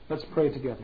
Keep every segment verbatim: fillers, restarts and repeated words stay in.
Let's pray together.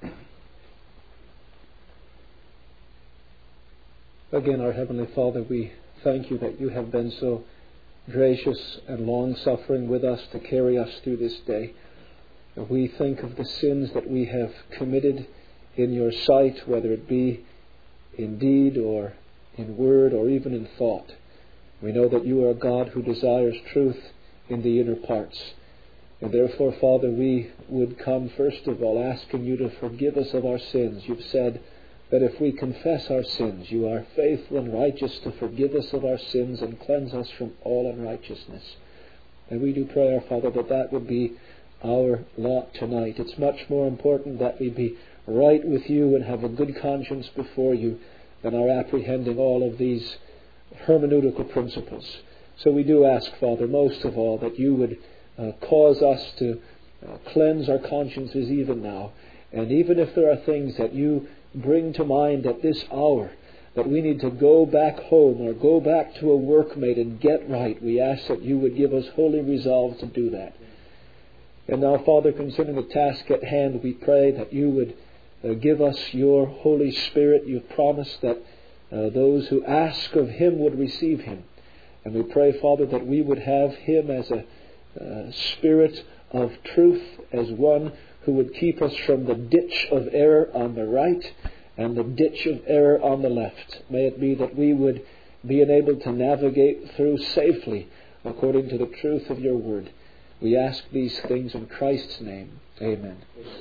Again, our Heavenly Father, we thank you that you have been so gracious and long-suffering with us to carry us through this day. And we think of the sins that we have committed in your sight, whether it be in deed or in word or even in thought. We know that you are a God who desires truth in the inner parts. And therefore, Father, we would come first of all asking you to forgive us of our sins. You've said that if we confess our sins, you are faithful and righteous to forgive us of our sins and cleanse us from all unrighteousness. And we do pray, our Father, that that would be our lot tonight. It's much more important that we be right with you and have a good conscience before you than our apprehending all of these hermeneutical principles. So we do ask, Father, most of all, that you would uh, cause us to uh, cleanse our consciences even now. And even if there are things that you bring to mind at this hour, that we need to go back home or go back to a workmate and get right, we ask that you would give us holy resolve to do that. And now, Father, concerning the task at hand, we pray that you would uh, give us your Holy Spirit. You've promised that uh, those who ask of him would receive him. And we pray, Father, that we would have him as a uh, spirit of truth, as one who would keep us from the ditch of error on the right and the ditch of error on the left. May it be that we would be enabled to navigate through safely according to the truth of your word. We ask these things in Christ's name. Amen.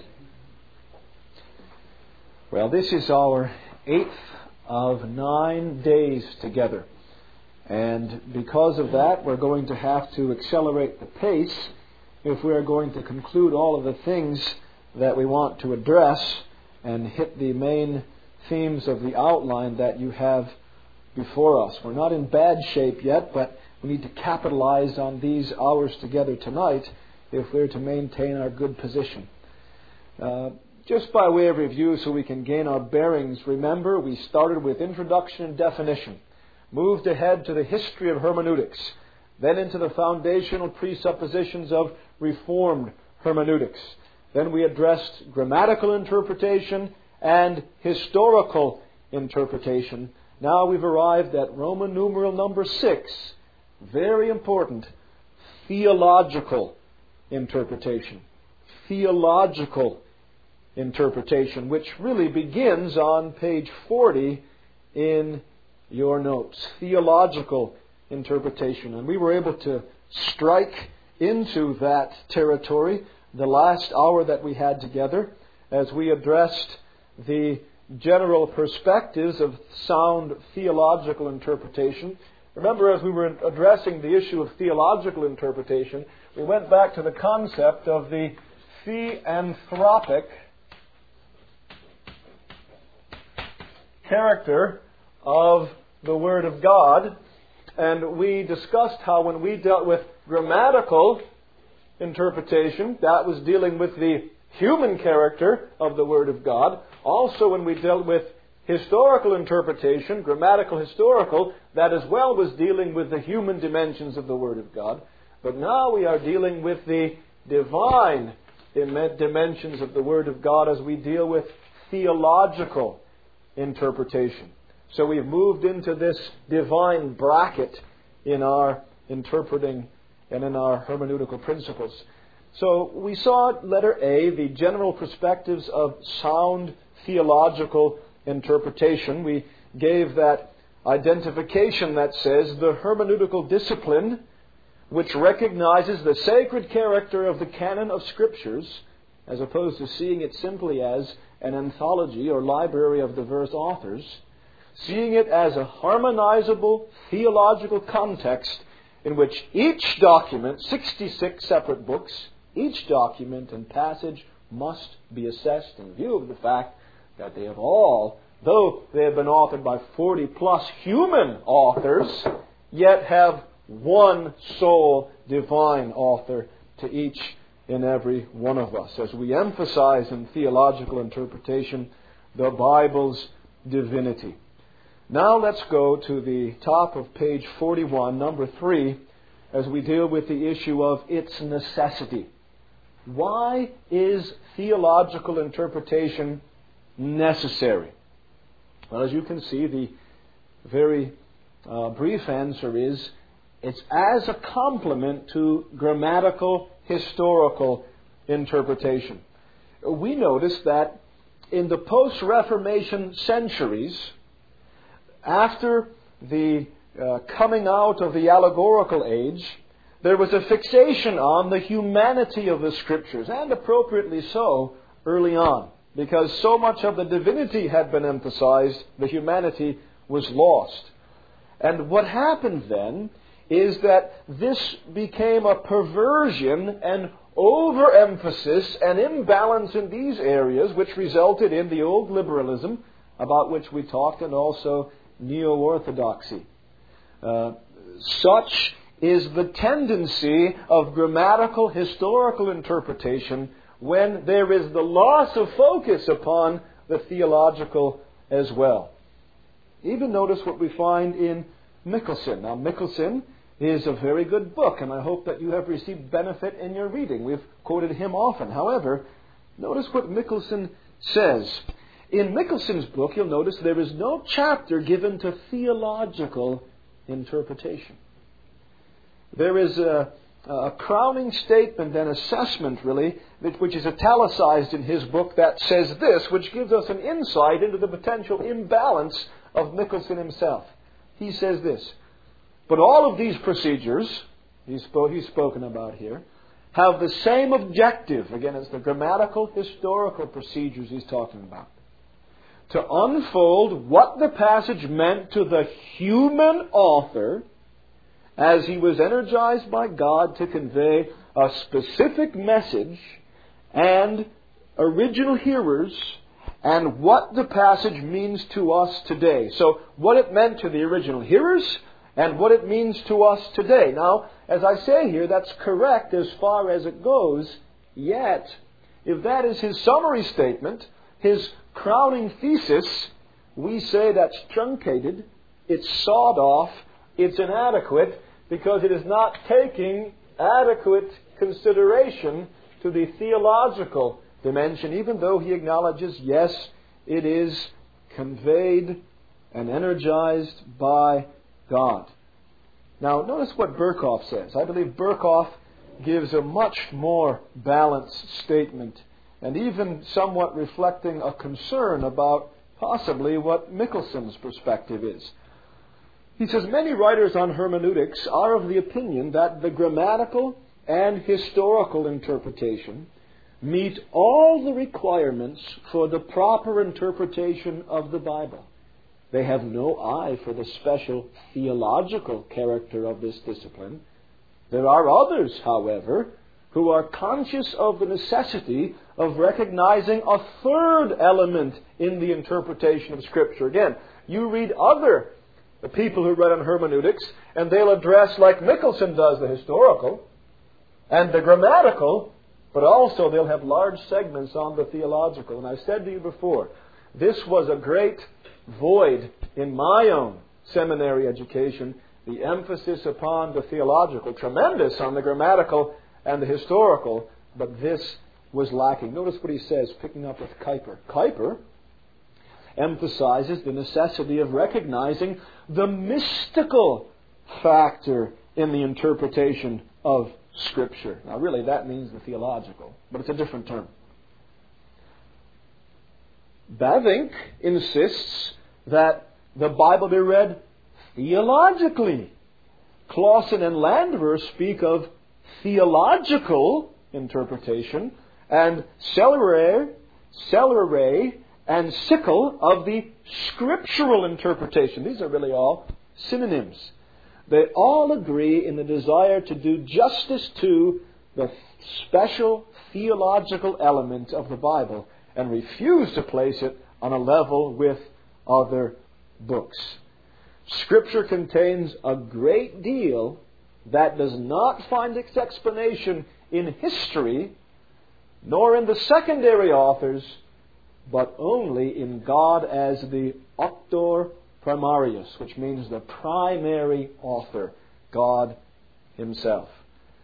Well, this is our eighth of nine days together. And because of that, we're going to have to accelerate the pace if we're going to conclude all of the things that we want to address and hit the main themes of the outline that you have before us. We're not in bad shape yet, but we need to capitalize on these hours together tonight if we're to maintain our good position. Uh, just by way of review so we can gain our bearings, remember we started with introduction and definition, moved ahead to the history of hermeneutics, then into the foundational presuppositions of Reformed hermeneutics. Then we addressed grammatical interpretation and historical interpretation. Now we've arrived at Roman numeral number six, very important, theological interpretation. Theological interpretation, which really begins on page forty in your notes. Theological interpretation. And we were able to strike into that territory the last hour that we had together as we addressed the general perspectives of sound theological interpretation. Remember, as we were addressing the issue of theological interpretation, we went back to the concept of the theanthropic character of the Word of God. And we discussed how when we dealt with grammatical interpretation, that was dealing with the human character of the Word of God. Also, when we dealt with historical interpretation, grammatical historical, that as well was dealing with the human dimensions of the Word of God. But now we are dealing with the divine dimensions of the Word of God as we deal with theological interpretation. So we've moved into this divine bracket in our interpreting and in our hermeneutical principles. So we saw letter A, the general perspectives of sound theological interpretation. We gave that identification that says the hermeneutical discipline which recognizes the sacred character of the canon of Scriptures, as opposed to seeing it simply as an anthology or library of diverse authors, seeing it as a harmonizable theological context in which each document, sixty-six separate books, each document and passage must be assessed in view of the fact that they have all, though they have been authored by forty plus human authors, yet have one sole divine author to each and every one of us. As we emphasize in theological interpretation, the Bible's divinity. Now let's go to the top of page forty-one, number three, as we deal with the issue of its necessity. Why is theological interpretation necessary? Well, as you can see, the very uh, brief answer is it's as a complement to grammatical, historical interpretation. We notice that in the post-Reformation centuries, after the uh, coming out of the allegorical age, there was a fixation on the humanity of the Scriptures, and appropriately so early on, because so much of the divinity had been emphasized, the humanity was lost. And what happened then is that this became a perversion and overemphasis and imbalance in these areas, which resulted in the old liberalism, about which we talked, and also neo-orthodoxy. Uh, such is the tendency of grammatical, historical interpretation when there is the loss of focus upon the theological as well. Even notice what we find in Michelson. Now, Michelson is a very good book, and I hope that you have received benefit in your reading. We've quoted him often. However, notice what Michelson says. In Michelson's book, you'll notice there is no chapter given to theological interpretation. There is a, a crowning statement and assessment, really, which is italicized in his book, that says this, which gives us an insight into the potential imbalance of Michelson himself. He says this: but all of these procedures he's, spo- he's spoken about here have the same objective. Again, it's the grammatical, historical procedures he's talking about. To unfold what the passage meant to the human author as he was energized by God to convey a specific message and original hearers, and what the passage means to us today. So, what it meant to the original hearers and what it means to us today. Now, as I say here, that's correct as far as it goes, yet, if that is his summary statement, his crowning thesis, we say that's truncated, it's sawed off, it's inadequate, because it is not taking adequate consideration to the theological dimension, even though he acknowledges, yes, it is conveyed and energized by God. Now, notice what Berkhoff says. I believe Berkhoff gives a much more balanced statement, and even somewhat reflecting a concern about possibly what Michelson's perspective is. He says, many writers on hermeneutics are of the opinion that the grammatical and historical interpretation meet all the requirements for the proper interpretation of the Bible. They have no eye for the special theological character of this discipline. There are others, however, who are conscious of the necessity of recognizing a third element in the interpretation of Scripture. Again, you read other people who write on hermeneutics, and they'll address, like Michelson does, the historical and the grammatical, but also they'll have large segments on the theological. And I've said to you before, this was a great void in my own seminary education, the emphasis upon the theological, tremendous on the grammatical and the historical, but this was lacking. Notice what he says, picking up with Kuyper. Kuyper emphasizes the necessity of recognizing the mystical factor in the interpretation of Scripture. Now, really, that means the theological, but it's a different term. Bavinck insists that the Bible be read theologically. Clausen and Landver speak of theological interpretation, and Celeray, Celeray and Sickle of the scriptural interpretation. These are really all synonyms. They all agree in the desire to do justice to the special theological element of the Bible and refuse to place it on a level with other books. Scripture contains a great deal that does not find its explanation in history, nor in the secondary authors, but only in God as the auctor primarius, which means the primary author, God Himself.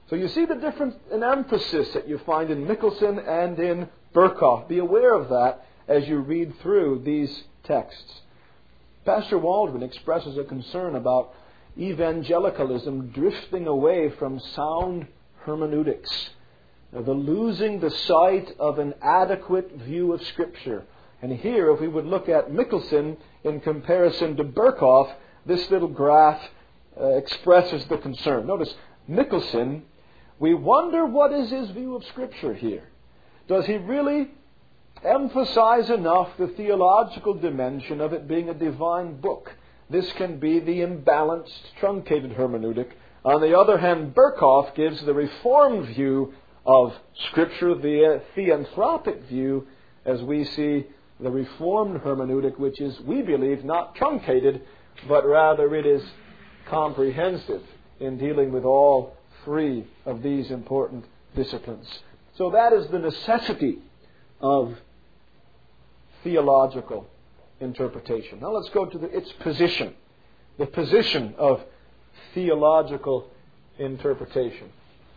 So you see the difference in emphasis that you find in Michelson and in Berkhof. Be aware of that as you read through these texts. Pastor Waldron expresses a concern about evangelicalism drifting away from sound hermeneutics, the losing the sight of an adequate view of Scripture. And here, if we would look at Michelson in comparison to Berkhof, this little graph uh, expresses the concern. Notice, Michelson, we wonder what is his view of Scripture here. Does he really emphasize enough the theological dimension of it being a divine book? This can be the imbalanced, truncated hermeneutic. On the other hand, Berkhof gives the Reformed view of Scripture, the theanthropic view, as we see the Reformed hermeneutic, which is, we believe, not truncated, but rather it is comprehensive in dealing with all three of these important disciplines. So that is the necessity of theological interpretation. Now let's go to the, its position, the position of theological interpretation.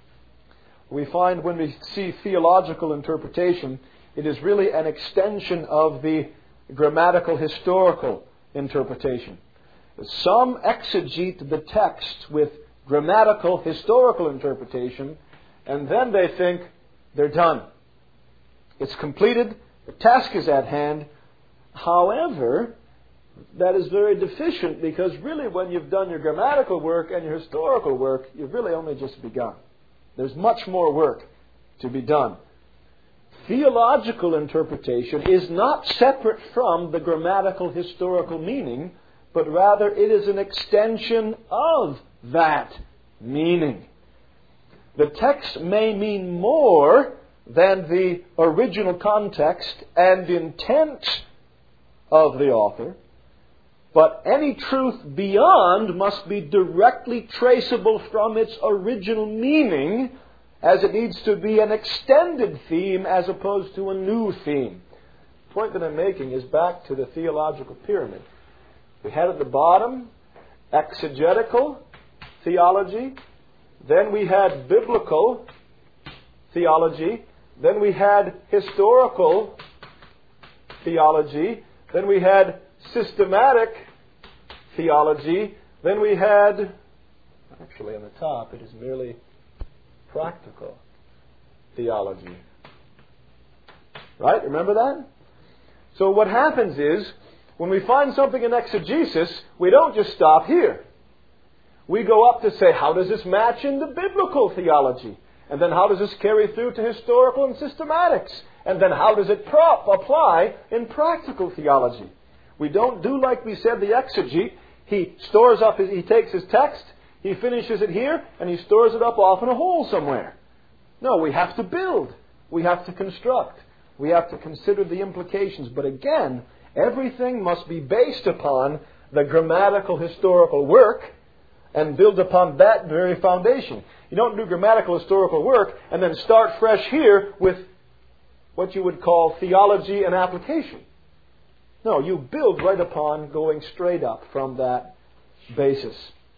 We find when we see theological interpretation, it is really an extension of the grammatical historical interpretation. Some exegete the text with grammatical historical interpretation, and then they think they're done. It's completed, the task is at hand. However, that is very deficient, because really when you've done your grammatical work and your historical work, you've really only just begun. There's much more work to be done. Theological interpretation is not separate from the grammatical historical meaning, but rather it is an extension of that meaning. The text may mean more than the original context and intent of the author, but any truth beyond must be directly traceable from its original meaning, as it needs to be an extended theme as opposed to a new theme. The point that I'm making is back to the theological pyramid. We had at the bottom exegetical theology, then we had biblical theology, then we had historical theology, then we had systematic theology, then we had, actually on the top it is merely practical theology. Right? Remember that? So what happens is, when we find something in exegesis, we don't just stop here. We go up to say, how does this match into biblical theology? And then how does this carry through to historical and systematics? And then how does it prop, apply in practical theology? We don't do like we said the exegete. He stores up, his, he takes his text, he finishes it here, and he stores it up off in a hole somewhere. No, we have to build. We have to construct. We have to consider the implications. But again, everything must be based upon the grammatical historical work and build upon that very foundation. You don't do grammatical historical work and then start fresh here with what you would call theology and application. No, you build right upon going straight up from that basis.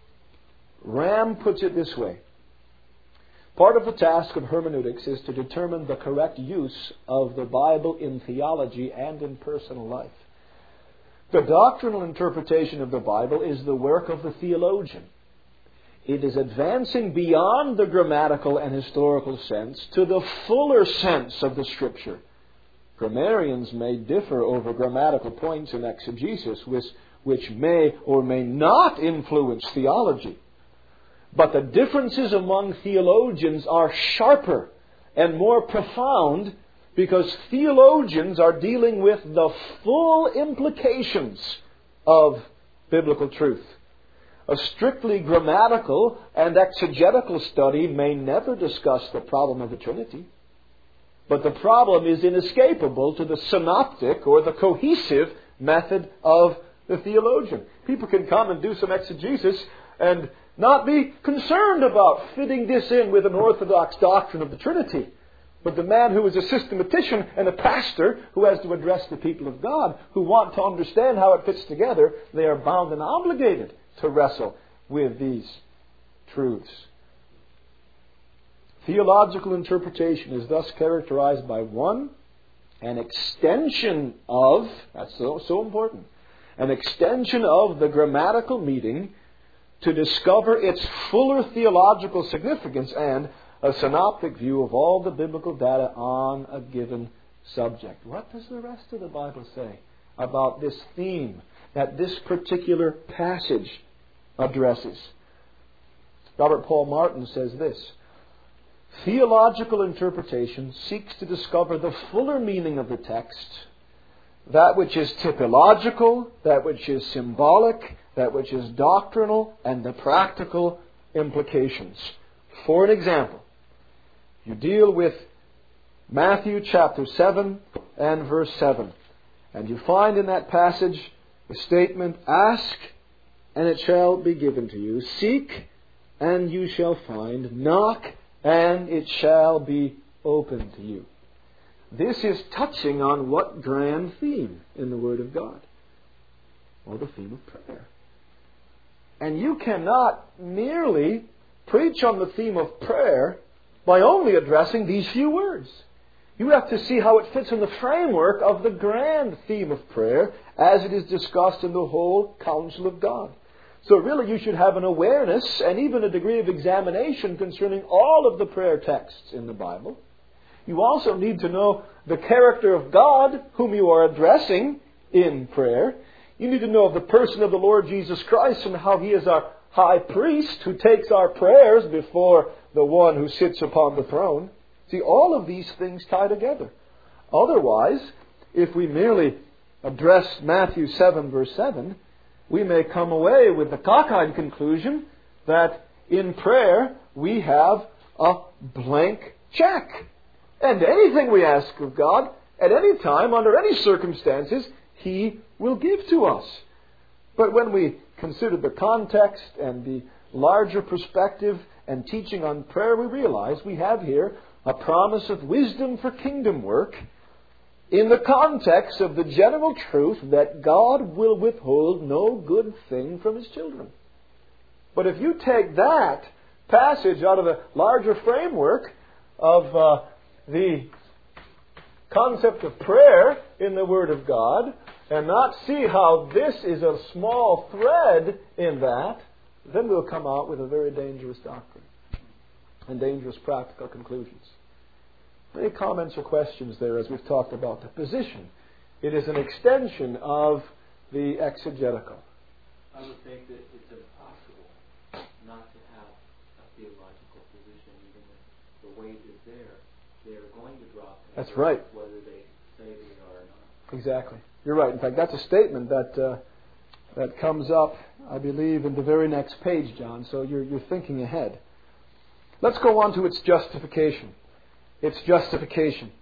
Ram puts it this way. Part of the task of hermeneutics is to determine the correct use of the Bible in theology and in personal life. The doctrinal interpretation of the Bible is the work of the theologian. It is advancing beyond the grammatical and historical sense to the fuller sense of the Scripture. Grammarians may differ over grammatical points in exegesis, which, which may or may not influence theology. But the differences among theologians are sharper and more profound because theologians are dealing with the full implications of biblical truth. A strictly grammatical and exegetical study may never discuss the problem of the Trinity. But the problem is inescapable to the synoptic or the cohesive method of the theologian. People can come and do some exegesis and not be concerned about fitting this in with an orthodox doctrine of the Trinity. But the man who is a systematician and a pastor who has to address the people of God who want to understand how it fits together, they are bound and obligated to wrestle with these truths. Theological interpretation is thus characterized by one, an extension of, that's so, so important, an extension of the grammatical meaning to discover its fuller theological significance, and a synoptic view of all the biblical data on a given subject. What does the rest of the Bible say about this theme that this particular passage addresses? Robert Paul Martin says this: theological interpretation seeks to discover the fuller meaning of the text, that which is typological, that which is symbolic, that which is doctrinal, and the practical implications. For an example, you deal with Matthew chapter seven and verse seven, and you find in that passage the statement, "Ask, and it shall be given to you. Seek, and you shall find. Knock, and it shall be opened to you." This is touching on what grand theme in the Word of God? Well, the theme of prayer. And you cannot merely preach on the theme of prayer by only addressing these few words. You have to see how it fits in the framework of the grand theme of prayer as it is discussed in the whole counsel of God. So really you should have an awareness and even a degree of examination concerning all of the prayer texts in the Bible. You also need to know the character of God whom you are addressing in prayer. You need to know of the person of the Lord Jesus Christ and how He is our high priest who takes our prayers before the one who sits upon the throne. See, all of these things tie together. Otherwise, if we merely address Matthew seven verse seven, we may come away with the cockeyed conclusion that in prayer we have a blank check. And anything we ask of God at any time, under any circumstances, He will give to us. But when we consider the context and the larger perspective and teaching on prayer, we realize we have here a promise of wisdom for kingdom work in the context of the general truth that God will withhold no good thing from His children. But if you take that passage out of the larger framework of uh, the concept of prayer in the Word of God, and not see how this is a small thread in that, then we'll come out with a very dangerous doctrine and dangerous practical conclusions. Any comments or questions there as we've talked about the position? It is an extension of the exegetical. I would think that it's impossible not to have a theological position, even if the weight is there. They are going to drop it. That's right. Whether they say they are or not. Exactly. You're right. In fact, that's a statement that uh, that comes up, I believe, in the very next page, John. So you're you're thinking ahead. Let's go on to its justification. Its justification.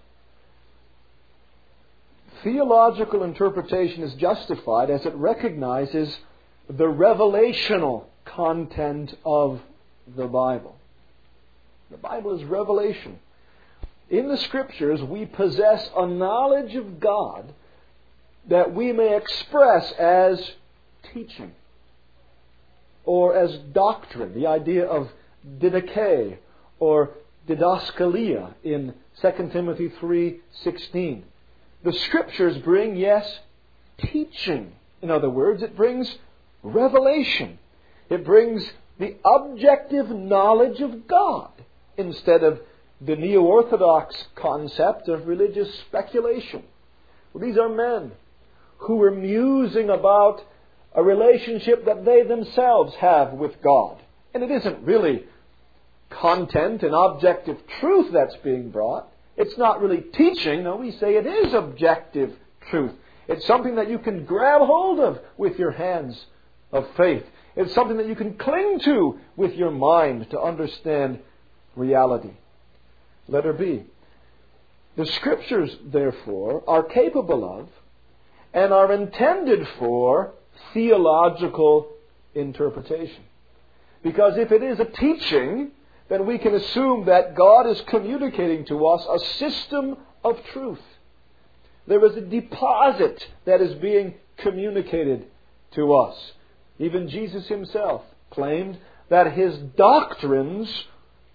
Theological interpretation is justified as it recognizes the revelational content of the Bible. The Bible is revelation. In the Scriptures, we possess a knowledge of God that we may express as teaching or as doctrine, the idea of didache or didaskalia in Second Timothy three sixteen. The Scriptures bring, yes, teaching. In other words, it brings revelation. It brings the objective knowledge of God instead of the neo-orthodox concept of religious speculation. Well, these are men who were musing about a relationship that they themselves have with God. And it isn't really content and objective truth that's being brought. It's not really teaching. No, we say it is objective truth. It's something that you can grab hold of with your hands of faith. It's something that you can cling to with your mind to understand reality. Letter B. The Scriptures, therefore, are capable of and are intended for theological interpretation. Because if it is a teaching, then we can assume that God is communicating to us a system of truth. There is a deposit that is being communicated to us. Even Jesus Himself claimed that His doctrines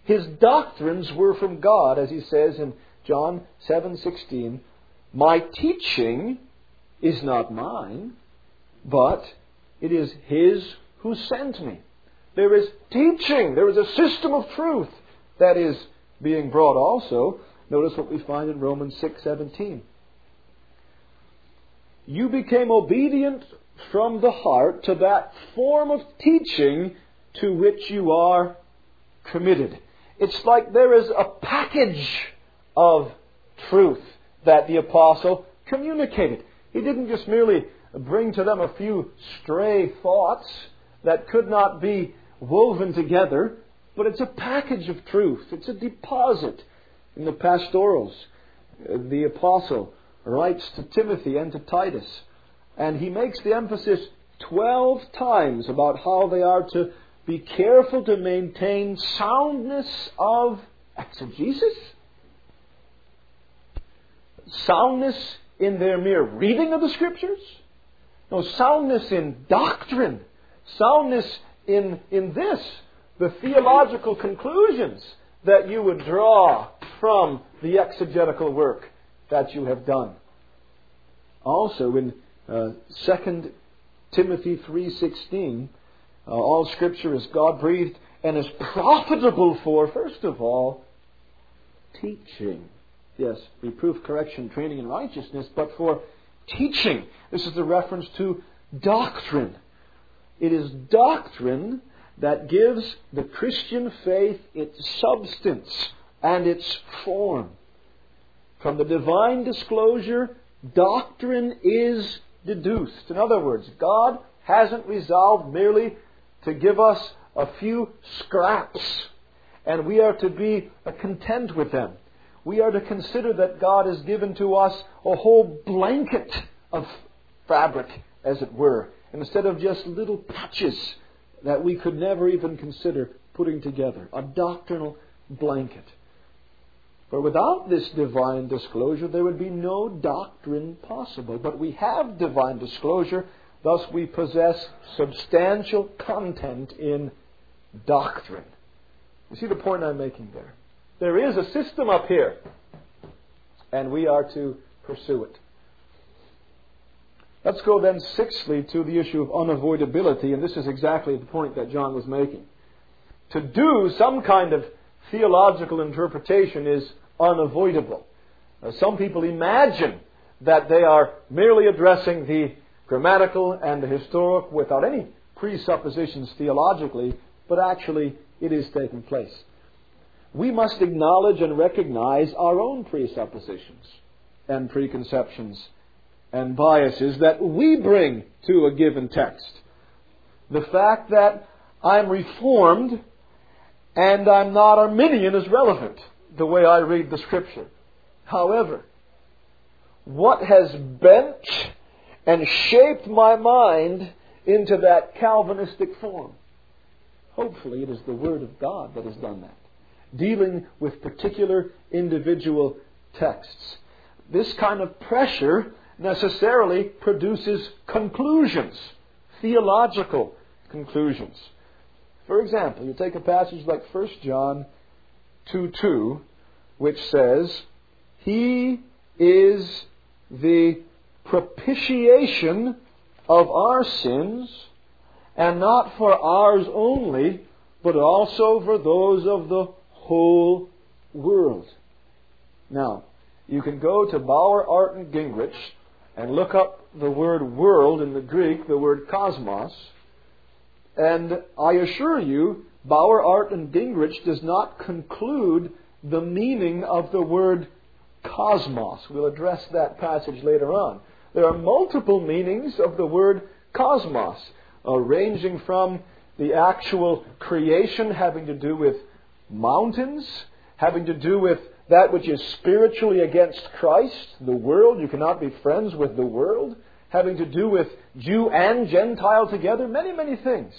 His doctrines were from God, as he says in John seven sixteen. My teaching is not mine, but it is His who sent me. There is teaching. There is a system of truth that is being brought also. Notice what we find in Romans six seventeen. You became obedient from the heart to that form of teaching to which you are committed. It's like there is a package of truth that the apostle communicated. He didn't just merely bring to them a few stray thoughts that could not be woven together, but it's a package of truth. It's a deposit. In the pastorals, the apostle writes to Timothy and to Titus, and he makes the emphasis twelve times about how they are to be careful to maintain soundness of exegesis, soundness in their mere reading of the Scriptures, no, soundness in doctrine, soundness in, in this, the theological conclusions that you would draw from the exegetical work that you have done. Also in uh, Second Timothy three sixteen, uh, all Scripture is God-breathed and is profitable for, first of all, teaching. Yes, reproof, correction, training in righteousness, but for teaching. This is the reference to doctrine. It is doctrine that gives the Christian faith its substance and its form. From the divine disclosure, doctrine is deduced. In other words, God hasn't resolved merely to give us a few scraps, and we are to be content with them. We are to consider that God has given to us a whole blanket of fabric, as it were, instead of just little patches that we could never even consider putting together. A doctrinal blanket. For without this divine disclosure, there would be no doctrine possible. But we have divine disclosure, thus we possess substantial content in doctrine. You see the point I'm making there? There is a system up here, and we are to pursue it. Let's go then sixthly to the issue of unavoidability, and this is exactly the point that John was making. To do some kind of theological interpretation is unavoidable. Now, some people imagine that they are merely addressing the grammatical and the historic without any presuppositions theologically, but actually it is taking place. We must acknowledge and recognize our own presuppositions and preconceptions and biases that we bring to a given text. The fact that I'm Reformed and I'm not Arminian is relevant, the way I read the Scripture. However, what has bent and shaped my mind into that Calvinistic form? Hopefully it is the Word of God that has done that, dealing with particular individual texts. This kind of pressure necessarily produces conclusions, theological conclusions. For example, you take a passage like First John two two, which says, He is the propitiation of our sins, and not for ours only, but also for those of the whole world. Now, you can go to Bauer, Art, and Gingrich and look up the word world in the Greek, the word cosmos, and I assure you, Bauer, Art, and Gingrich does not conclude the meaning of the word cosmos. We'll address that passage later on. There are multiple meanings of the word cosmos, uh, ranging from the actual creation having to do with mountains, having to do with that which is spiritually against Christ, the world. You cannot be friends with the world. Having to do with Jew and Gentile together. Many, many things.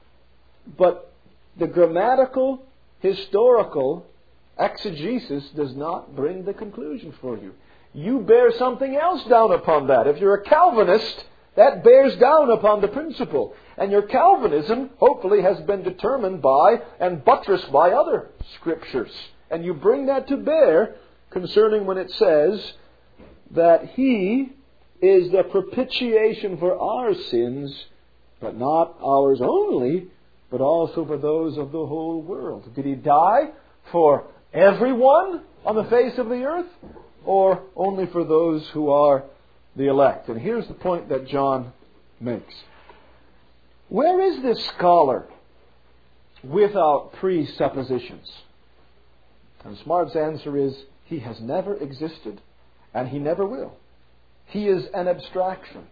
But the grammatical, historical exegesis does not bring the conclusion for you. You bear something else down upon that. If you're a Calvinist, That bears down upon the principle. And your Calvinism, hopefully, has been determined by and buttressed by other Scriptures. And you bring that to bear concerning when it says that He is the propitiation for our sins, but not ours only, but also for those of the whole world. Did He die for everyone on the face of the earth, or only for those who are the elect? And here's the point that John makes. Where is this scholar without presuppositions? And Smart's answer is, he has never existed, and he never will. He is an abstraction.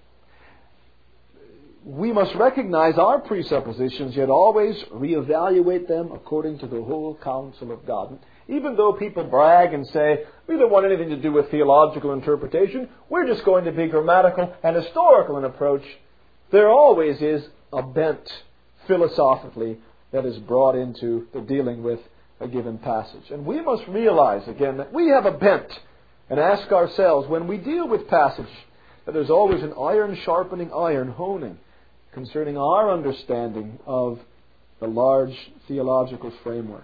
We must recognize our presuppositions, yet always reevaluate them according to the whole counsel of God. Even though people brag and say, we don't want anything to do with theological interpretation, we're just going to be grammatical and historical in approach, there always is a bent philosophically that is brought into the dealing with a given passage. And we must realize again that we have a bent, and ask ourselves when we deal with passage that there's always an iron sharpening iron, honing concerning our understanding of the large theological framework.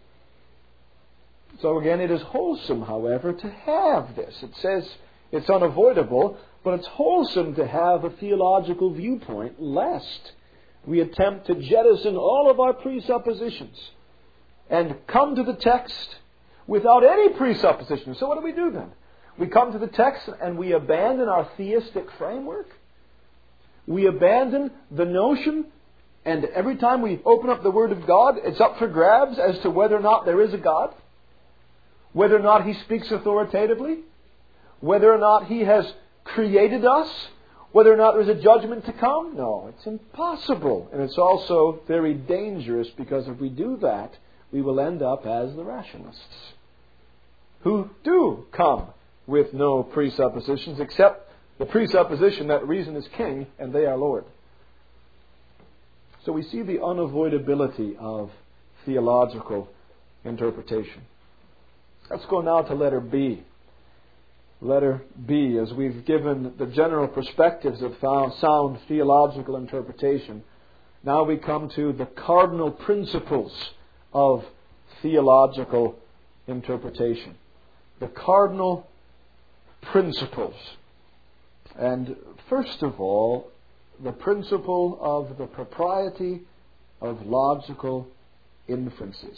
So again, it is wholesome, however, to have this. It says it's unavoidable, but it's wholesome to have a theological viewpoint, lest we attempt to jettison all of our presuppositions and come to the text without any presuppositions. So what do we do then? We come to the text and we abandon our theistic framework. We abandon the notion, and every time we open up the Word of God, it's up for grabs as to whether or not there is a God, whether or not He speaks authoritatively, whether or not He has created us, whether or not there's a judgment to come. No, it's impossible. And it's also very dangerous, because if we do that, we will end up as the rationalists, who do come with no presuppositions except the presupposition that reason is king and they are Lord. So we see the unavoidability of theological interpretation. Let's go now to letter B. Letter B, as we've given the general perspectives of sound theological interpretation, now we come to the cardinal principles of theological interpretation. The cardinal principles. And first of all, the principle of the propriety of logical inferences.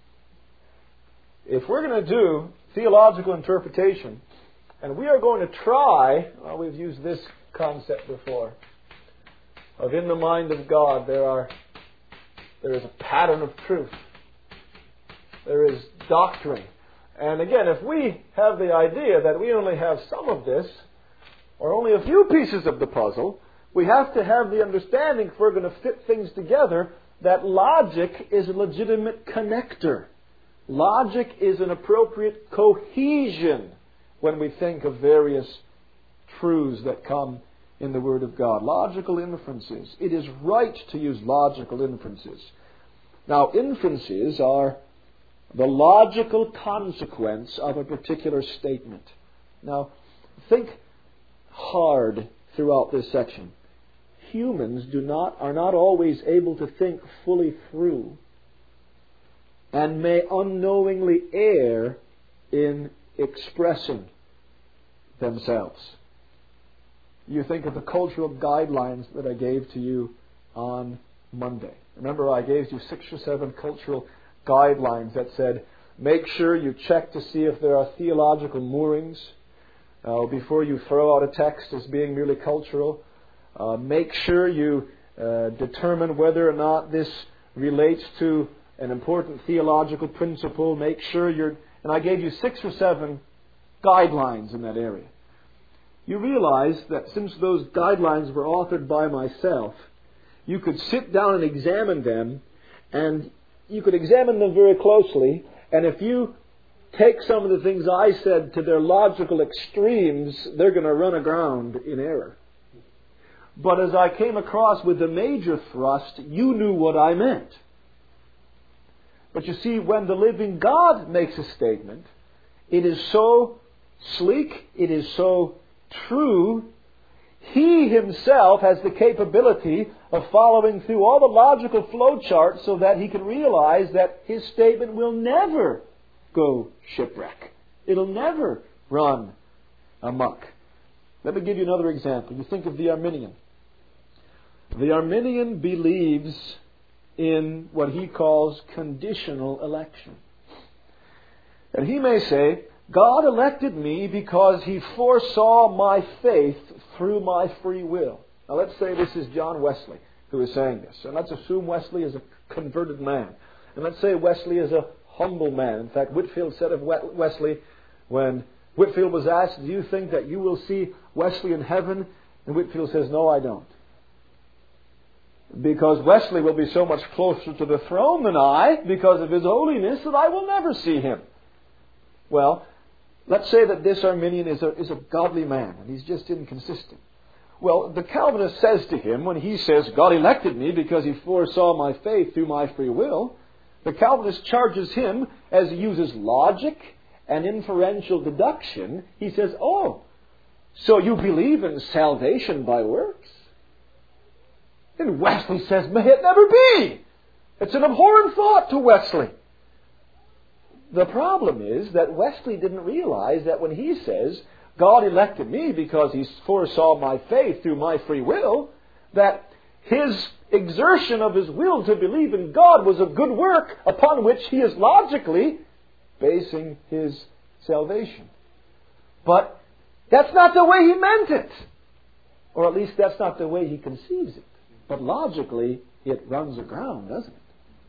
If we're going to do theological interpretation, and we are going to try, well, we've used this concept before, of in the mind of God there are there is a pattern of truth. There is doctrine. And again, if we have the idea that we only have some of this, or only a few pieces of the puzzle, we have to have the understanding, if we're going to fit things together, that logic is a legitimate connector. Logic is an appropriate cohesion when we think of various truths that come in the Word of God. Logical inferences. It is right to use logical inferences. Now, inferences are the logical consequence of a particular statement. Now, think hard throughout this section. Humans do not are not always able to think fully through, and may unknowingly err in expressing themselves. You think of the cultural guidelines that I gave to you on Monday. Remember, I gave you six or seven cultural guidelines that said, make sure you check to see if there are theological moorings uh, before you throw out a text as being merely cultural. Uh, make sure you uh, determine whether or not this relates to an important theological principle. Make sure you're... And I gave you six or seven guidelines in that area. You realize that since those guidelines were authored by myself, you could sit down and examine them, and you could examine them very closely, and if you take some of the things I said to their logical extremes, they're going to run aground in error. But as I came across with the major thrust, you knew what I meant. But you see, when the living God makes a statement, it is so sleek, it is so true, he himself has the capability of following through all the logical flow charts so that he can realize that his statement will never go shipwreck. It'll never run amok. Let me give you another example. You think of the Arminian. The Arminian believes in what he calls conditional election. And he may say, God elected me because He foresaw my faith through my free will. Now let's say this is John Wesley who is saying this. And let's assume Wesley is a converted man. And let's say Wesley is a humble man. In fact, Whitefield said of Wesley, when Whitefield was asked, do you think that you will see Wesley in heaven? And Whitefield says, no, I don't. Because Wesley will be so much closer to the throne than I, because of his holiness, that I will never see him. Well, let's say that this Arminian is a, is a godly man, and he's just inconsistent. Well, the Calvinist says to him, when he says, God elected me because He foresaw my faith through my free will, the Calvinist charges him, as he uses logic and inferential deduction, he says, oh, so you believe in salvation by works? And Wesley says, may it never be! It's an abhorrent thought to Wesley. The problem is that Wesley didn't realize that when he says, God elected me because He foresaw my faith through my free will, that his exertion of his will to believe in God was a good work upon which he is logically basing his salvation. But that's not the way he meant it. Or at least that's not the way he conceives it. But logically, it runs aground, doesn't it?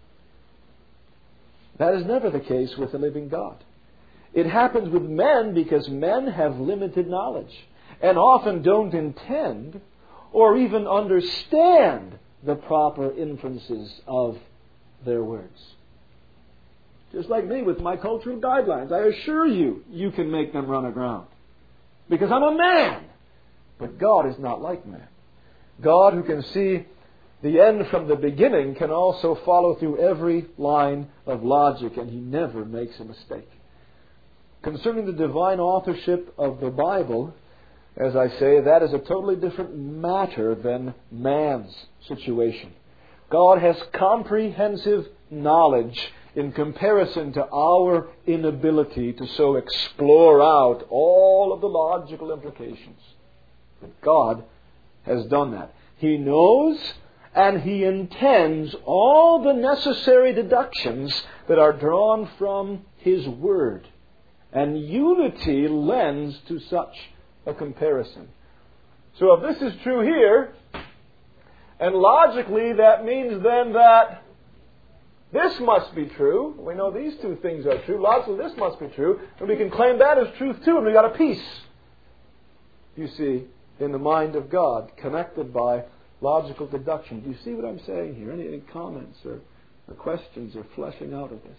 That is never the case with the living God. It happens with men because men have limited knowledge and often don't intend or even understand the proper inferences of their words. Just like me with my cultural guidelines, I assure you, you can make them run aground. Because I'm a man. But God is not like man. God, who can see the end from the beginning, can also follow through every line of logic, and He never makes a mistake. Concerning the divine authorship of the Bible, as I say, that is a totally different matter than man's situation. God has comprehensive knowledge in comparison to our inability to so explore out all of the logical implications. But God has done that. He knows and He intends all the necessary deductions that are drawn from His Word. And unity lends to such a comparison. So if this is true here, and logically that means then that this must be true. We know these two things are true. Logically this must be true. And we can claim that as truth too, and we got a peace, you see, in the mind of God, connected by logical deduction. Do you see what I'm saying here? Any, any comments or, or questions or fleshing out of this?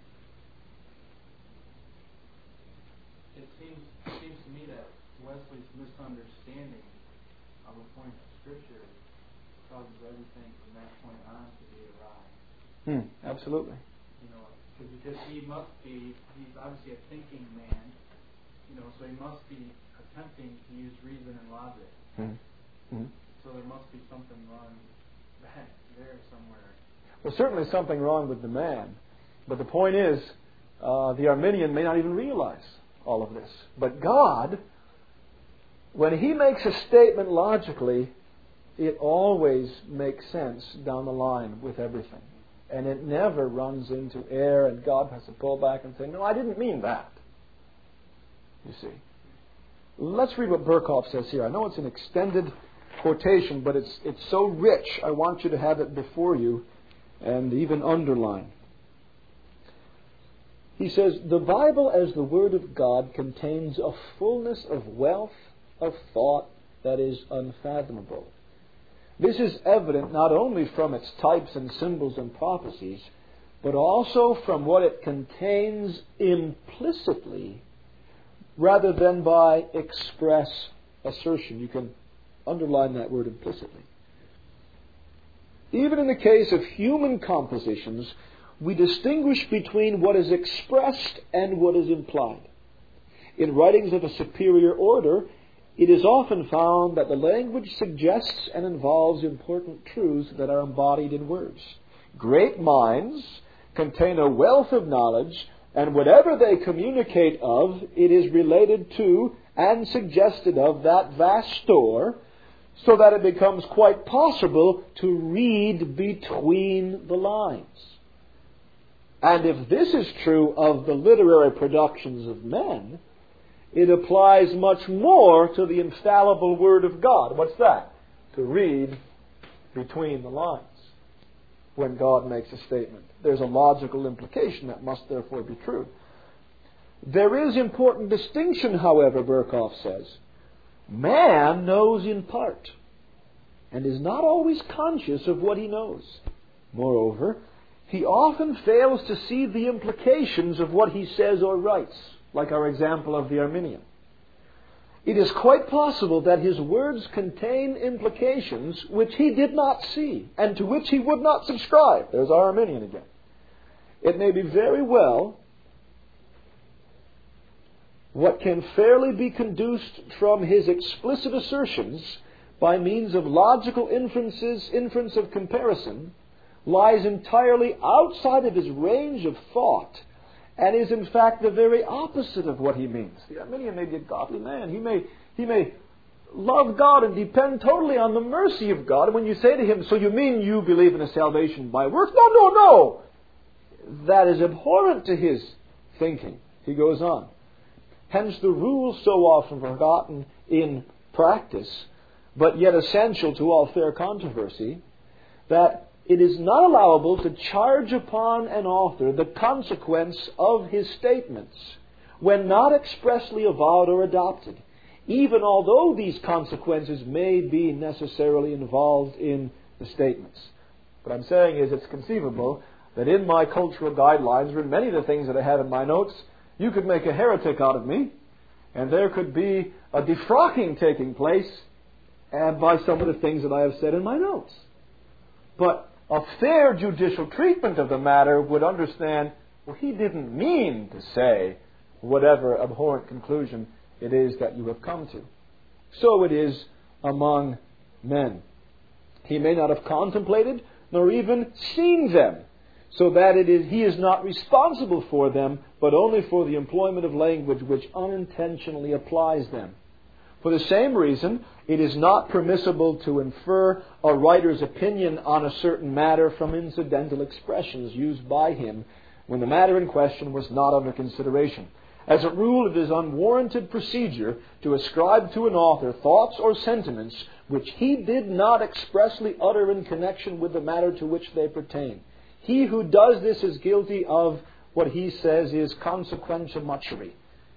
It seems, it seems to me that Wesley's misunderstanding of a point of Scripture causes everything from that point on to be awry. Hmm, absolutely. You know, because he must be, he's obviously a thinking man, you know, so he must be attempting to use reason and logic. Hmm. Hmm. So there must be something wrong back there somewhere. Well, certainly something wrong with the man. But the point is, uh, the Arminian may not even realize all of this. But God, when He makes a statement logically, it always makes sense down the line with everything. And it never runs into error, and God has to pull back and say, no, I didn't mean that. You see. Let's read what Berkhoff says here. I know it's an extended quotation, but it's it's so rich, I want you to have it before you and even underline. He says, the Bible as the Word of God contains a fullness of wealth of thought that is unfathomable. This is evident not only from its types and symbols and prophecies, but also from what it contains implicitly rather than by express assertion. You can underline that word implicitly. Even in the case of human compositions, we distinguish between what is expressed and what is implied. In writings of a superior order, it is often found that the language suggests and involves important truths that are embodied in words. Great minds contain a wealth of knowledge, and whatever they communicate of, it is related to and suggested of that vast store, so that it becomes quite possible to read between the lines. And if this is true of the literary productions of men, it applies much more to the infallible Word of God. What's that? To read between the lines when God makes a statement. There's a logical implication that must therefore be true. There is important distinction, however, Berkhoff says. Man knows in part and is not always conscious of what he knows. Moreover, he often fails to see the implications of what he says or writes, like our example of the Arminian. It is quite possible that his words contain implications which he did not see and to which he would not subscribe. There's our Arminian again. It may be very well what can fairly be conduced from his explicit assertions by means of logical inferences, inference of comparison, lies entirely outside of his range of thought and is in fact the very opposite of what he means. The Arminian may be a godly man. He may, he may love God and depend totally on the mercy of God. And when you say to him, so you mean you believe in a salvation by works? No, no, no. That is abhorrent to his thinking. He goes on. Hence the rule so often forgotten in practice, but yet essential to all fair controversy, that it is not allowable to charge upon an author the consequence of his statements when not expressly avowed or adopted, even although these consequences may be necessarily involved in the statements. What I'm saying is it's conceivable that in my cultural guidelines, or in many of the things that I have in my notes, you could make a heretic out of me, and there could be a defrocking taking place and by some of the things that I have said in my notes. But a fair judicial treatment of the matter would understand, well, he didn't mean to say whatever abhorrent conclusion it is that you have come to. So it is among men. He may not have contemplated nor even seen them, so that it is, he is not responsible for them, but only for the employment of language which unintentionally applies them. For the same reason, it is not permissible to infer a writer's opinion on a certain matter from incidental expressions used by him when the matter in question was not under consideration. As a rule, it is unwarranted procedure to ascribe to an author thoughts or sentiments which he did not expressly utter in connection with the matter to which they pertain. He who does this is guilty of what he says is consequential mutchery.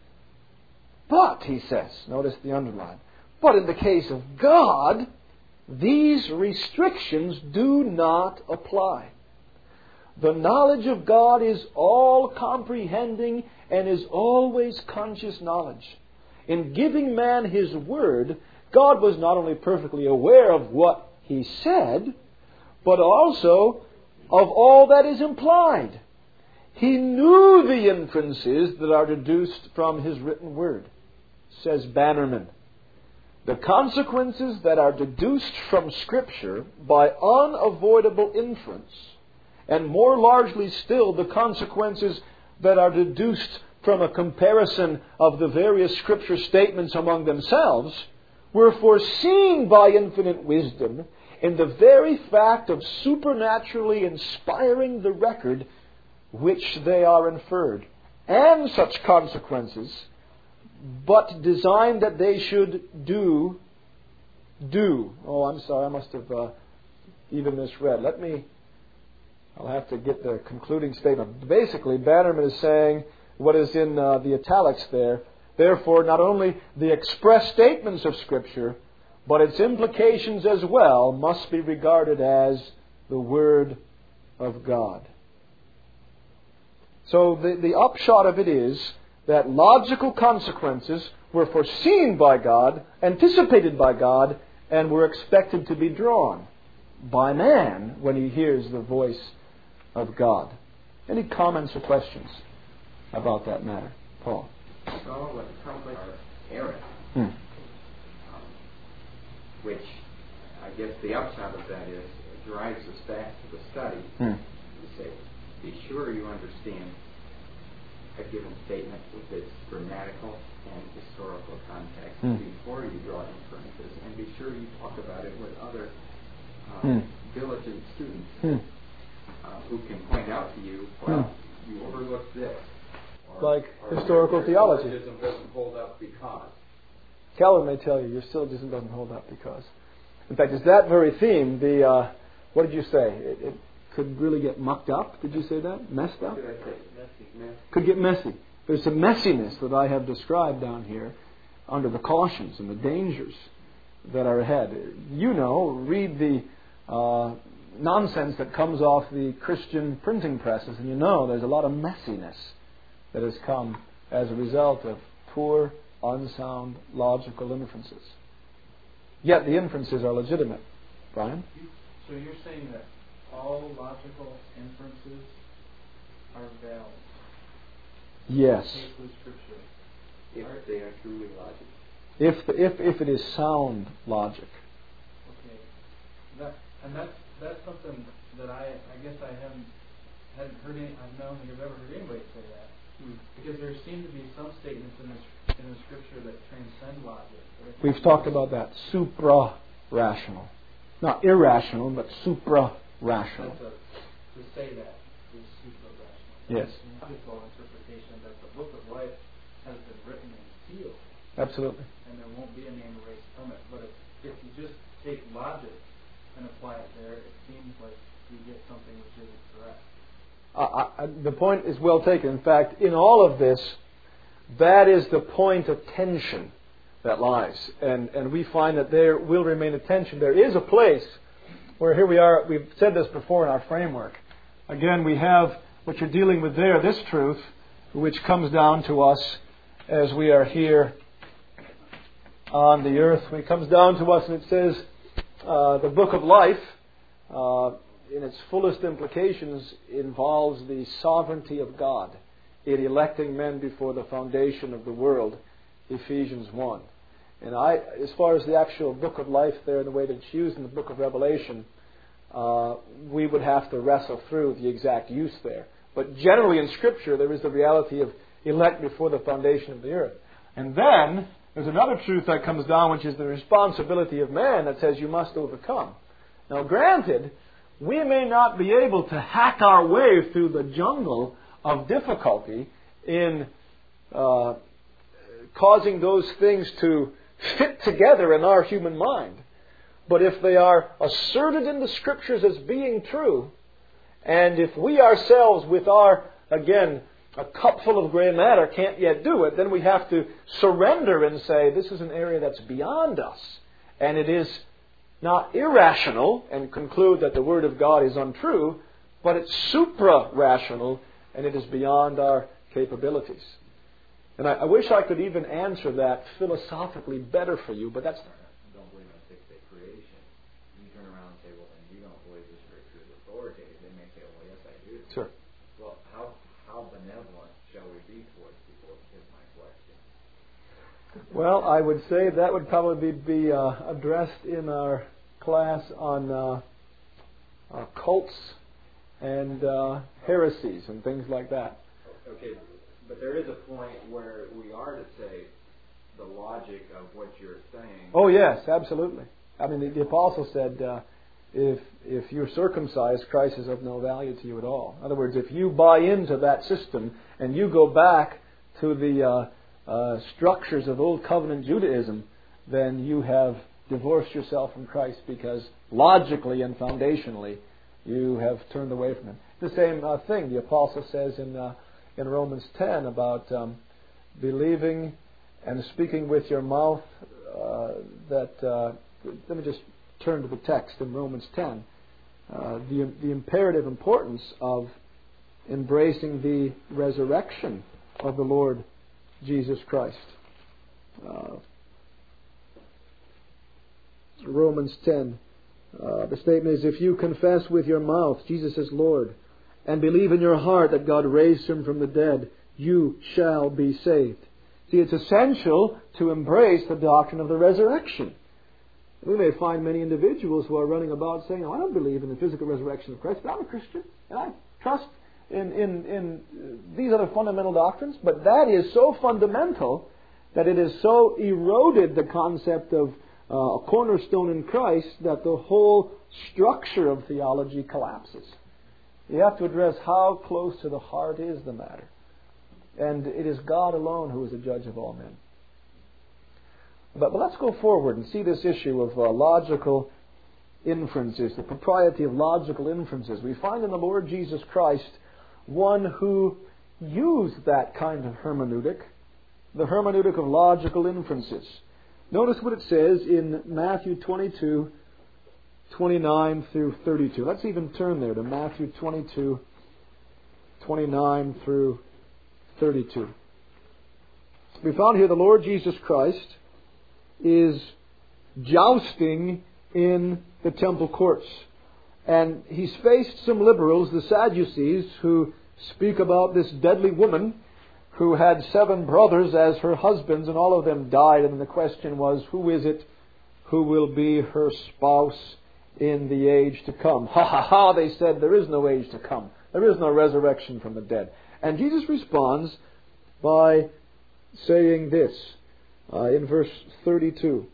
But, he says, notice the underline, but in the case of God, these restrictions do not apply. The knowledge of God is all-comprehending and is always conscious knowledge. In giving man his word, God was not only perfectly aware of what he said, but also of all that is implied. He knew the inferences that are deduced from his written word, says Bannerman. The consequences that are deduced from Scripture by unavoidable inference, and more largely still the consequences that are deduced from a comparison of the various Scripture statements among themselves, were foreseen by infinite wisdom in the very fact of supernaturally inspiring the record which they are inferred, and such consequences, but designed that they should do, do. Oh, I'm sorry, I must have uh, even misread. Let me, I'll have to get the concluding statement. Basically, Bannerman is saying what is in uh, the italics there. Therefore, not only the express statements of Scripture, but its implications as well must be regarded as the Word of God. So the, the upshot of it is that logical consequences were foreseen by God, anticipated by God, and were expected to be drawn by man when he hears the voice of God. Any comments or questions about that matter? Paul? Well, what sounds like error. Hmm. of that is, it drives us back to the study. Hmm. To say, be sure you understand a given statement with its grammatical and historical context Hmm. before you draw inferences, and be sure you talk about it with other uh, Hmm. diligent students Hmm. uh, who can point out to you, well, you overlooked this. Or, Like or historical your theology. syllogism doesn't hold up because. Calvin may tell you your syllogism doesn't hold up because. In fact, it's that very theme, the, uh, what did you say? It, it could really get mucked up. Did you say that? Messed up? What did I say? Messy. Messy. Could get messy. There's a messiness that I have described down here under the cautions and the dangers that are ahead. You know, read the uh, nonsense that comes off the Christian printing presses, and you know there's a lot of messiness that has come as a result of poor, unsound, logical inferences. Yet the inferences are legitimate. Brian? So you're saying that all logical inferences are valid? Yes. With Scripture. If they are truly logical. If, the, if, if it is sound logic. Okay. That, and that's, that's something that I I guess I haven't hadn't heard any, I don't think I've ever heard anybody say that. Hmm. Because there seem to be some statements in the, in the Scripture that transcend logic. We've talked about that. Supra-rational. Not irrational, but supra-rational. That's a, to say that is supra-rational. Yes. Logical interpretation that the book of life has been written and sealed. Absolutely. And there won't be a name erased from it. But if, if you just take logic and apply it there, it seems like you get something which isn't correct. Uh, I, the point is well taken. In fact, in all of this, that is the point of tension that lies. And, and we find that there will remain a tension. There is a place where here we are, we've said this before in our framework. Again, we have what you're dealing with there, this truth, which comes down to us as we are here on the earth. It comes down to us and it says, uh, the book of life, uh, in its fullest implications, involves the sovereignty of God in electing men before the foundation of the world, Ephesians one. And I, as far as the actual book of life there and the way that it's used in the book of Revelation, uh, we would have to wrestle through the exact use there. But generally in Scripture, there is the reality of elect before the foundation of the earth. And then there's another truth that comes down, which is the responsibility of man that says you must overcome. Now, granted, we may not be able to hack our way through the jungle of difficulty in uh, causing those things to fit together in our human mind. But if they are asserted in the Scriptures as being true, and if we ourselves with our, again, a cup full of grey matter can't yet do it, then we have to surrender and say, this is an area that's beyond us. And it is not irrational and conclude that the Word of God is untrue, but it's supra-rational and it is beyond our capabilities. And I, I wish I could even answer that philosophically better for you, but that's... Don't believe in a six-day creation. You turn around and say, well, then you don't believe the Scripture is authoritative. They may say, well, yes, I do. Sure. Well, how how benevolent shall we be towards people is my question. Well, I would say that would probably be uh, addressed in our class on uh, uh, cults and uh, heresies and things like that. Okay, but there is a point where we are to say the logic of what you're saying. Oh yes, absolutely. I mean, the, the apostle said, uh, if if you're circumcised, Christ is of no value to you at all. In other words, if you buy into that system and you go back to the uh, uh, structures of Old Covenant Judaism, then you have divorced yourself from Christ because logically and foundationally you have turned away from Him. The same uh, thing the apostle says in uh, in Romans ten about um, believing and speaking with your mouth uh, that, uh, let me just turn to the text in Romans ten, uh, the, the imperative importance of embracing the resurrection of the Lord Jesus Christ. Uh, Romans ten, uh, the statement is, if you confess with your mouth Jesus is Lord and believe in your heart that God raised Him from the dead, you shall be saved. See, it's essential to embrace the doctrine of the resurrection. We may find many individuals who are running about saying, oh, I don't believe in the physical resurrection of Christ, but I'm a Christian, and I trust in, in, in these other fundamental doctrines. But that is so fundamental that it has so eroded the concept of uh, a cornerstone in Christ that the whole structure of theology collapses. You have to address how close to the heart is the matter. And it is God alone who is the judge of all men. But, but let's go forward and see this issue of uh, logical inferences, the propriety of logical inferences. We find in the Lord Jesus Christ one who used that kind of hermeneutic, the hermeneutic of logical inferences. Notice what it says in Matthew twenty-two, twenty-nine through thirty-two. Let's even turn there to Matthew twenty-two, twenty-nine through thirty-two. We found here the Lord Jesus Christ is jousting in the temple courts. And he's faced some liberals, the Sadducees, who speak about this deadly woman who had seven brothers as her husbands, and all of them died. And the question was, who is it who will be her spouse in the age to come? Ha ha ha, they said, there is no age to come. There is no resurrection from the dead. And Jesus responds by saying this uh, in verse thirty-two.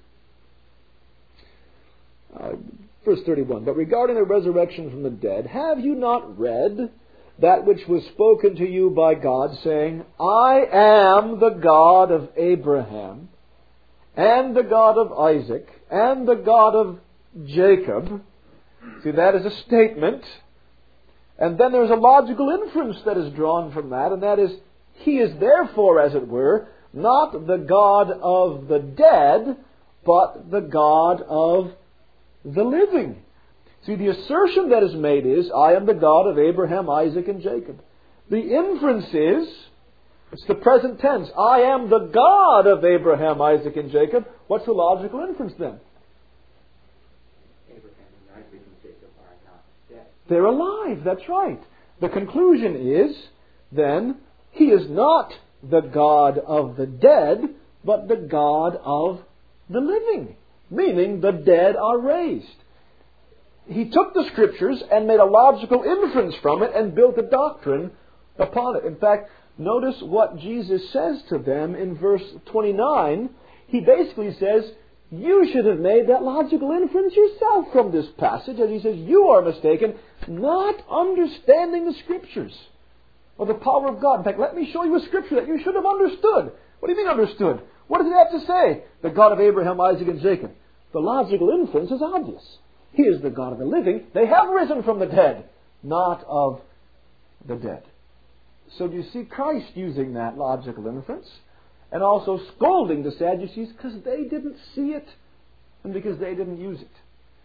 Uh, verse thirty-one. But regarding the resurrection from the dead, have you not read that which was spoken to you by God, saying, I am the God of Abraham, and the God of Isaac, and the God of Jacob? See, that is a statement. And then there's a logical inference that is drawn from that, and that is, He is therefore, as it were, not the God of the dead, but the God of the living. See, the assertion that is made is, I am the God of Abraham, Isaac, and Jacob. The inference is, it's the present tense, I am the God of Abraham, Isaac, and Jacob. What's the logical inference then? Abraham and Isaac and Jacob are not dead. They're alive, that's right. The conclusion is, then, He is not the God of the dead, but the God of the living. Meaning, the dead are raised. He took the Scriptures and made a logical inference from it and built a doctrine upon it. In fact, notice what Jesus says to them in verse twenty-nine. He basically says, you should have made that logical inference yourself from this passage. And He says, you are mistaken, not understanding the Scriptures or the power of God. In fact, let me show you a Scripture that you should have understood. What do you mean understood? What does it have to say? The God of Abraham, Isaac, and Jacob. The logical inference is obvious. He is the God of the living. They have risen from the dead, not of the dead. So do you see Christ using that logical inference and also scolding the Sadducees because they didn't see it and because they didn't use it.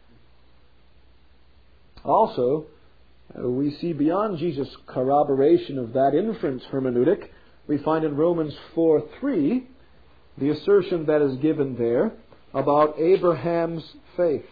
Also, uh, we see beyond Jesus' corroboration of that inference hermeneutic, we find in Romans four three the assertion that is given there about Abraham's faith.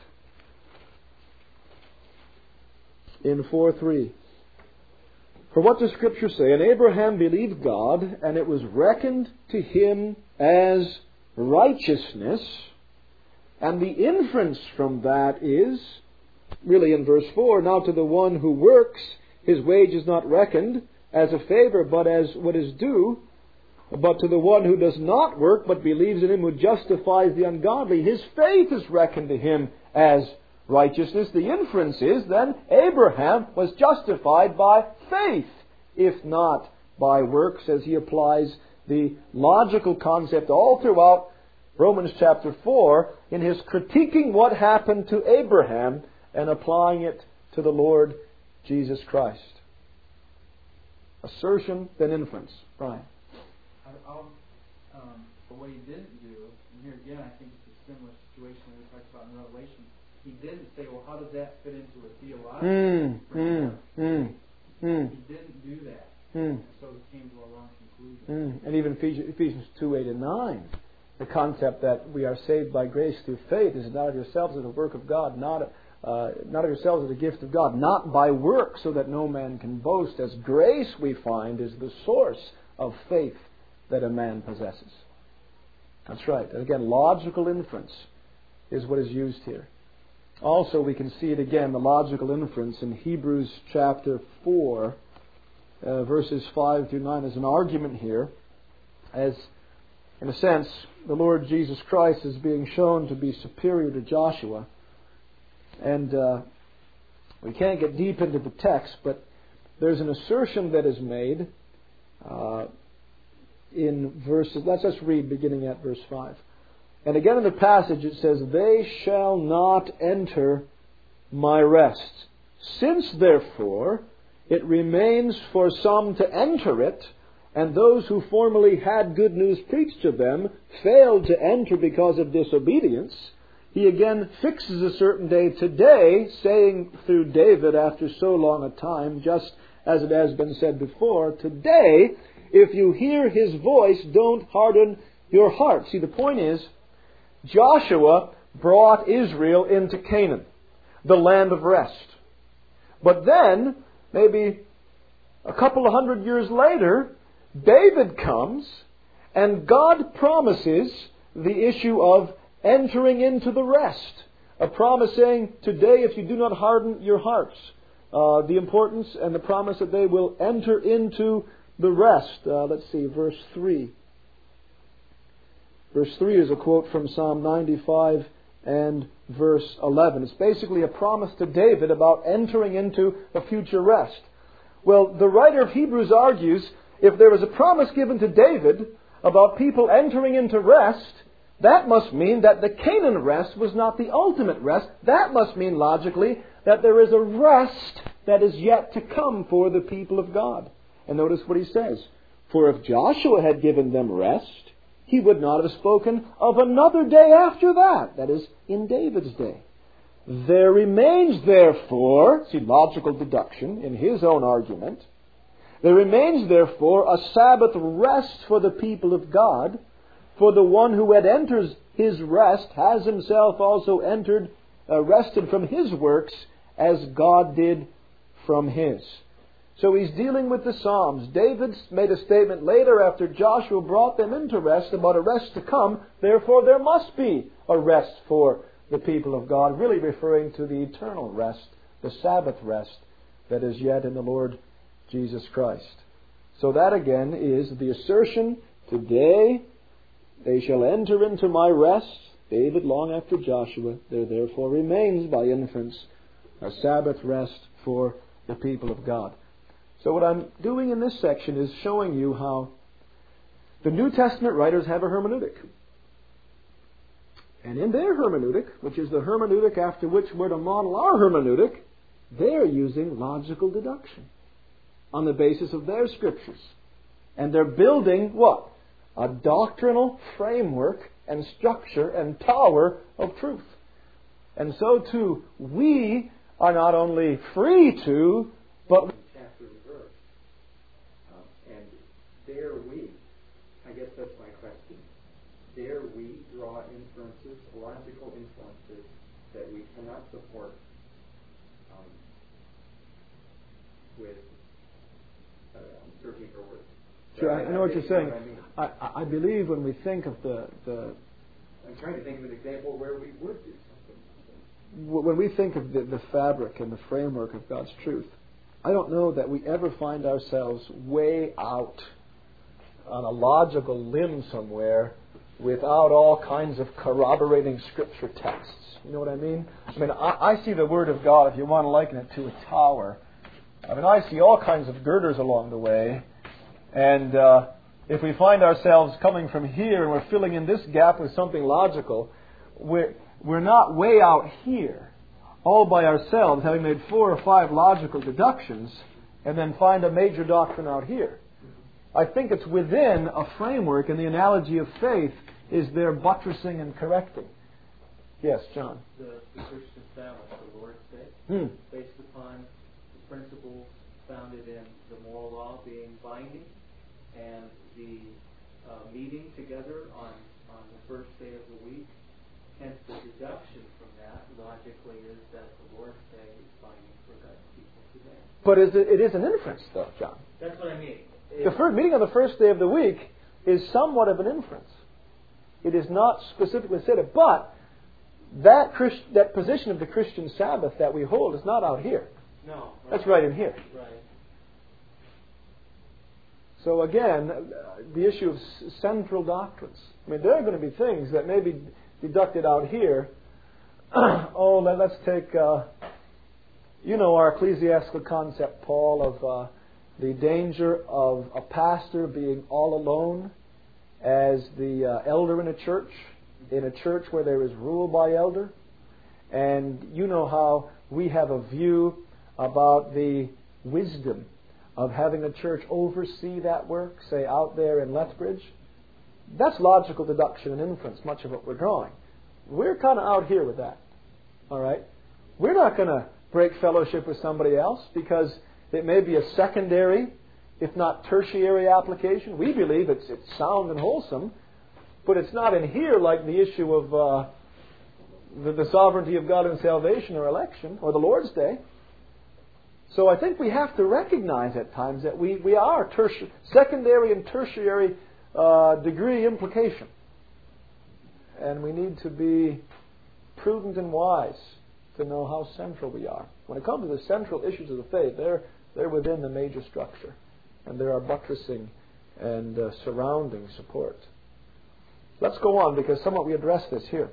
In four three. For what does Scripture say? And Abraham believed God, and it was reckoned to him as righteousness. And the inference from that is, really in verse four, now to the one who works, his wage is not reckoned as a favor, but as what is due. But to the one who does not work, but believes in Him who justifies the ungodly, his faith is reckoned to him as righteousness. The inference is then Abraham was justified by faith, if not by works, as he applies the logical concept all throughout Romans chapter four in his critiquing what happened to Abraham and applying it to the Lord Jesus Christ. Assertion, then inference. Brian. I'll, um, but what he didn't do, and here again I think it's a similar situation that we talked about in Revelation, he didn't say, well, how does that fit into a theological mm, framework? Mm, mm, He didn't do that. Mm. And so he came to a wrong conclusion. Mm. And even Ephesians two, eight and nine, the concept that we are saved by grace through faith is not of yourselves as a work of God, not, uh, not of yourselves as a gift of God, not by work so that no man can boast, as grace, we find, is the source of faith that a man possesses. That's right. And again, logical inference is what is used here. Also, we can see it again, the logical inference in Hebrews chapter four, uh, verses five through nine. There's an argument here as, in a sense, the Lord Jesus Christ is being shown to be superior to Joshua. And uh, we can't get deep into the text, but there's an assertion that is made uh, in verses. Let's just read beginning at verse five. And again in the passage it says, "They shall not enter my rest. Since therefore it remains for some to enter it, and those who formerly had good news preached to them failed to enter because of disobedience, he again fixes a certain day today, saying through David after so long a time, just as it has been said before, today, if you hear his voice, don't harden your heart." See, the point is, Joshua brought Israel into Canaan, the land of rest. But then, maybe a couple of hundred years later, David comes, and God promises the issue of entering into the rest. A promise saying, today if you do not harden your hearts, uh, the importance and the promise that they will enter into the rest. Uh, let's see, verse three. Verse three is a quote from Psalm ninety-five and verse eleven. It's basically a promise to David about entering into a future rest. Well, the writer of Hebrews argues, if there was a promise given to David about people entering into rest, that must mean that the Canaan rest was not the ultimate rest. That must mean, logically, that there is a rest that is yet to come for the people of God. And notice what he says. For if Joshua had given them rest, he would not have spoken of another day after that. That is, in David's day. There remains, therefore, see, logical deduction in his own argument, there remains, therefore, a Sabbath rest for the people of God, for the one who had entered his rest has himself also entered, uh, rested from his works, as God did from his. So he's dealing with the Psalms. David made a statement later after Joshua brought them into rest about a rest to come. Therefore there must be a rest for the people of God, really referring to the eternal rest, the Sabbath rest that is yet in the Lord Jesus Christ. So that again is the assertion, today they shall enter into my rest. David long after Joshua. There therefore remains by inference a Sabbath rest for the people of God. So what I'm doing in this section is showing you how the New Testament writers have a hermeneutic. And in their hermeneutic, which is the hermeneutic after which we're to model our hermeneutic, they're using logical deduction on the basis of their scriptures. And they're building what? A doctrinal framework and structure and tower of truth. And so too, we are not only free to, but Dare we, I guess that's my question, dare we draw inferences, logical inferences, that we cannot support um, with, uh, I'm searching for words. Sure, I, I know what you're saying. What I, mean. I, I believe when we think of the, the... I'm trying to think of an example where we would do something. When we think of the, the fabric and the framework of God's truth, I don't know that we ever find ourselves way out on a logical limb somewhere without all kinds of corroborating scripture texts. You know what I mean? I mean, I, I see the Word of God, if you want to liken it to a tower. I mean, I see all kinds of girders along the way. And uh, if we find ourselves coming from here and we're filling in this gap with something logical, we're, we're not way out here all by ourselves, having made four or five logical deductions, and then find a major doctrine out here. I think it's within a framework, and the analogy of faith is there buttressing and correcting. Yes, John. The, the Christian Sabbath, the Lord's Day, Hmm. based upon the principles founded in the moral law being binding, and the uh, meeting together on, on the first day of the week. Hence, the deduction from that, logically, is that the Lord's Day is binding for God's people today. But is it, it is an inference, though, John. That's what I mean. The first meeting on the first day of the week is somewhat of an inference. It is not specifically said it, but that Christ, that position of the Christian Sabbath that we hold is not out here. No. Right. That's right in here. Right. So again, the issue of central doctrines. I mean, there are going to be things that may be deducted out here. oh, let, let's take, uh, you know, our ecclesiastical concept, Paul, of uh, the danger of a pastor being all alone as the uh, elder in a church, in a church where there is rule by elder. And you know how we have a view about the wisdom of having a church oversee that work, say out there in Lethbridge. That's logical deduction and inference, much of what we're drawing. We're kind of out here with that. All right? We're not going to break fellowship with somebody else because it may be a secondary, if not tertiary application. We believe it's, it's sound and wholesome, but it's not in here like the issue of uh, the, the sovereignty of God in salvation or election or the Lord's Day. So I think we have to recognize at times that we, we are tertiary, secondary and tertiary uh, degree implication. And we need to be prudent and wise to know how central we are. When it comes to the central issues of the faith, they're, they're within the major structure. And there are buttressing and uh, surrounding support. Let's go on because somewhat we address this here.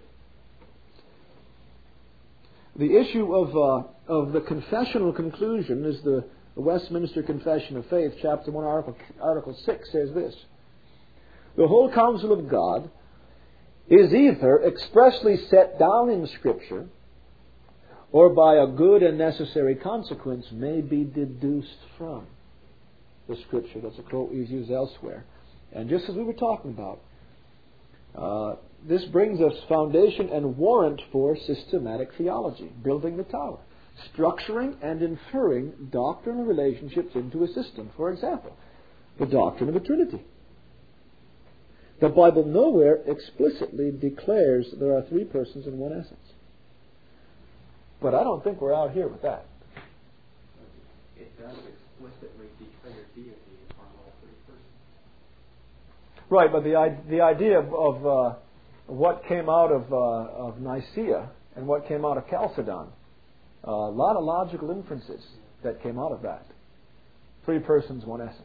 The issue of uh, of the confessional conclusion is the Westminster Confession of Faith, chapter one, article, article six, says this: the whole counsel of God is either expressly set down in Scripture, or by a good and necessary consequence may be deduced from the Scripture. That's a quote we've used elsewhere. And just as we were talking about, uh, this brings us foundation and warrant for systematic theology, building the tower, structuring and inferring doctrinal relationships into a system. For example, the doctrine of the Trinity. The Bible nowhere explicitly declares there are three persons in one essence. But I don't think we're out here with that. It does explicitly declare deity upon all three persons. Right, but the the idea of, of uh, what came out of uh, of Nicaea and what came out of Chalcedon, uh, a lot of logical inferences that came out of that. Three persons, one essence.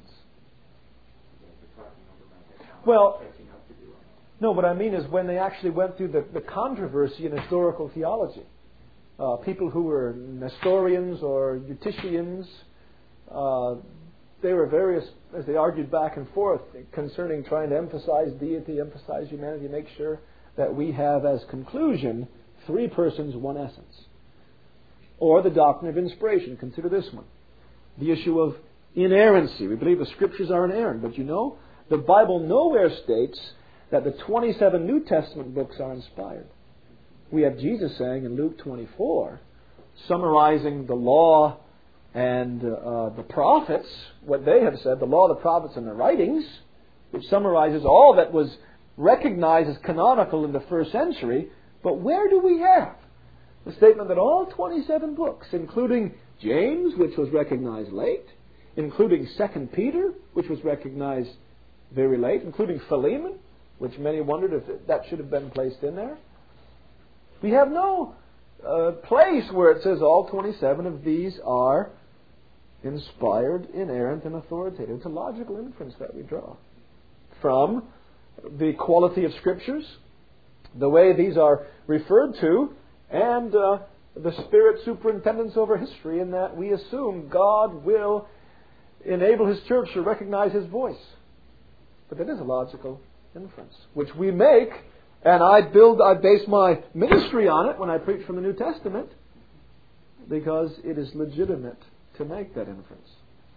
Well, no, what I mean is when they actually went through the, the controversy in historical theology, uh, people who were Nestorians or Eutychians, uh, they were various, as they argued back and forth concerning trying to emphasize deity, emphasize humanity, make sure that we have as conclusion three persons, one essence. Or the doctrine of inspiration. Consider this one. The issue of inerrancy. We believe the Scriptures are inerrant, but you know, the Bible nowhere states that the twenty-seven New Testament books are inspired. We have Jesus saying in Luke twenty-four, summarizing the law and uh, the prophets, what they have said, the law, the prophets, and the writings, which summarizes all that was recognized as canonical in the first century. But where do we have the statement that all twenty-seven books, including James, which was recognized late, including Second Peter, which was recognized very late, including Philemon, which many wondered if that should have been placed in there. We have no uh, place where it says all twenty-seven of these are inspired, inerrant, and authoritative. It's a logical inference that we draw from the quality of Scriptures, the way these are referred to, and uh, the Spirit's superintendence over history, in that we assume God will enable His church to recognize His voice. But that is a logical inference, which we make, and I build, I base my ministry on it when I preach from the New Testament, because it is legitimate to make that inference.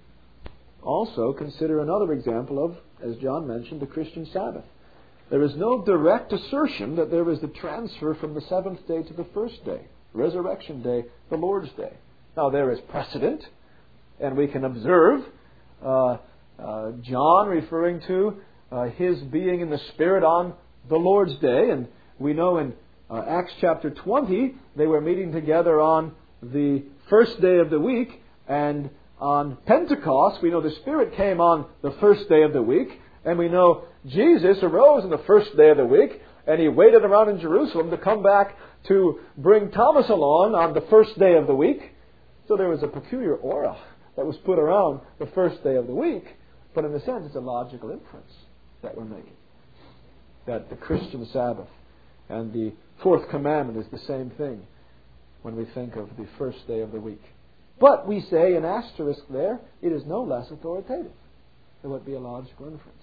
Also, consider another example of, as John mentioned, the Christian Sabbath. There is no direct assertion that there is the transfer from the seventh day to the first day, Resurrection Day, the Lord's Day. Now, there is precedent, and we can observe uh, uh, John referring to uh, his being in the Spirit on the Lord's Day, and we know in uh, Acts chapter twenty, they were meeting together on the first day of the week, and on Pentecost, we know the Spirit came on the first day of the week, and we know Jesus arose on the first day of the week, and he waited around in Jerusalem to come back to bring Thomas along on the first day of the week. So there was a peculiar aura that was put around the first day of the week. But in a sense, it's a logical inference that we're making. That the Christian Sabbath and the fourth commandment is the same thing when we think of the first day of the week. But we say, an asterisk there, it is no less authoritative. It would be a logical inference.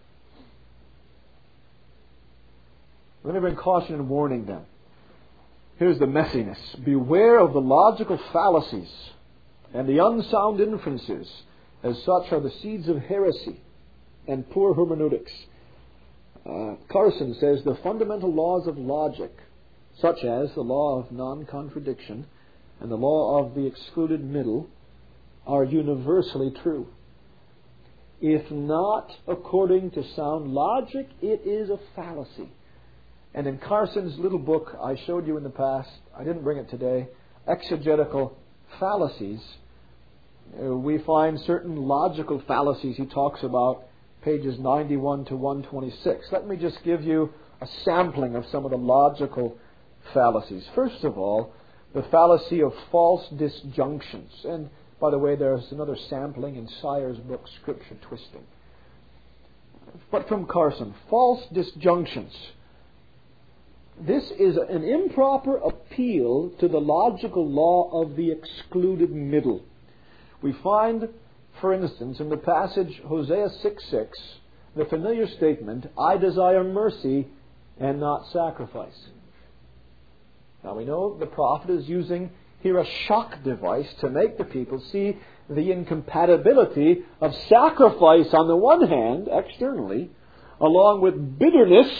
Let me bring caution and warning then. Here's the messiness. Beware of the logical fallacies and the unsound inferences, as such are the seeds of heresy and poor hermeneutics. Uh, Carson says the fundamental laws of logic, such as the law of non-contradiction and the law of the excluded middle, are universally true. If not according to sound logic, it is a fallacy. And in Carson's little book I showed you in the past, I didn't bring it today, Exegetical Fallacies, uh, we find certain logical fallacies he talks about, pages ninety-one to one twenty-six. Let me just give you a sampling of some of the logical fallacies. First of all, the fallacy of false disjunctions. And by the way, there's another sampling in Sire's book, Scripture Twisting. But from Carson, false disjunctions. This is an improper appeal to the logical law of the excluded middle. We find, for instance, in the passage Hosea six six, the familiar statement, I desire mercy and not sacrifice. Now we know the prophet is using here a shock device to make the people see the incompatibility of sacrifice on the one hand, externally, along with bitterness,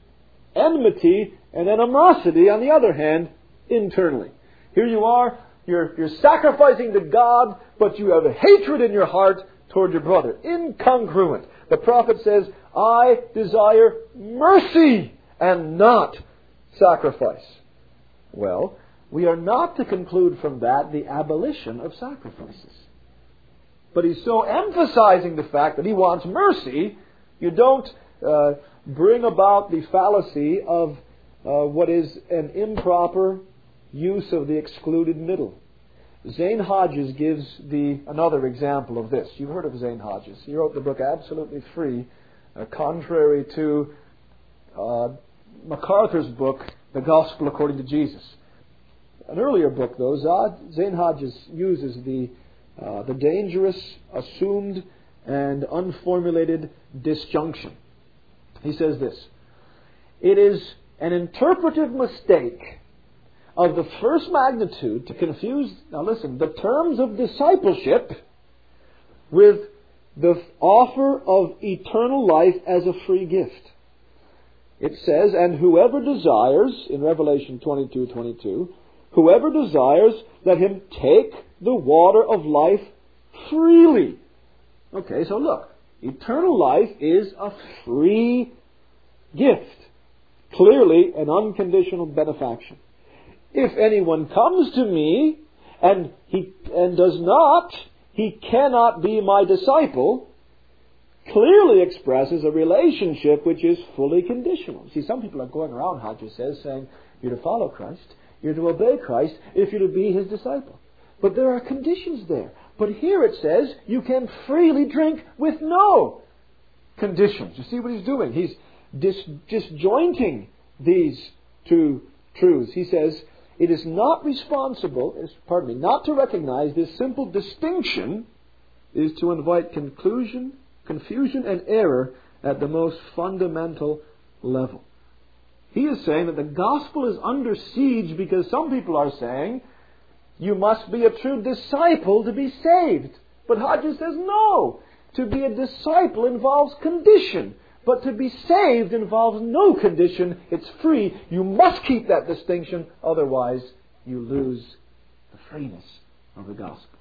enmity, and animosity on the other hand, internally. Here you are, you're, you're sacrificing to God, but you have a hatred in your heart toward your brother. Incongruent. The prophet says, I desire mercy and not sacrifice. Well, we are not to conclude from that the abolition of sacrifices. But he's so emphasizing the fact that he wants mercy, you don't uh, bring about the fallacy of uh, what is an improper use of the excluded middle. Zane Hodges gives the another example of this. You've heard of Zane Hodges. He wrote the book Absolutely Free, uh, contrary to uh, MacArthur's book, The Gospel According to Jesus. An earlier book, though, Zane Hodges uses the uh, the dangerous, assumed, and unformulated disjunction. He says this, it is an interpretive mistake of the first magnitude to confuse, now listen, the terms of discipleship with the offer of eternal life as a free gift. It says, and whoever desires, in Revelation twenty-two twenty-two, whoever desires, let him take the water of life freely. Okay, so look, eternal life is a free gift. Clearly an unconditional benefaction. If anyone comes to me and he and does not, he cannot be my disciple, clearly expresses a relationship which is fully conditional. See, some people are going around, Hodges says, saying, you're to follow Christ, you're to obey Christ, if you're to be His disciple. But there are conditions there. But here it says, you can freely drink with no conditions. You see what he's doing? He's dis- disjointing these two truths. He says, it is not responsible, pardon me, not to recognize this simple distinction is to invite conclusion, confusion and error at the most fundamental level. He is saying that the gospel is under siege because some people are saying you must be a true disciple to be saved. But Hodges says no. To be a disciple involves condition. But to be saved involves no condition. It's free. You must keep that distinction. Otherwise, you lose the freeness of the gospel.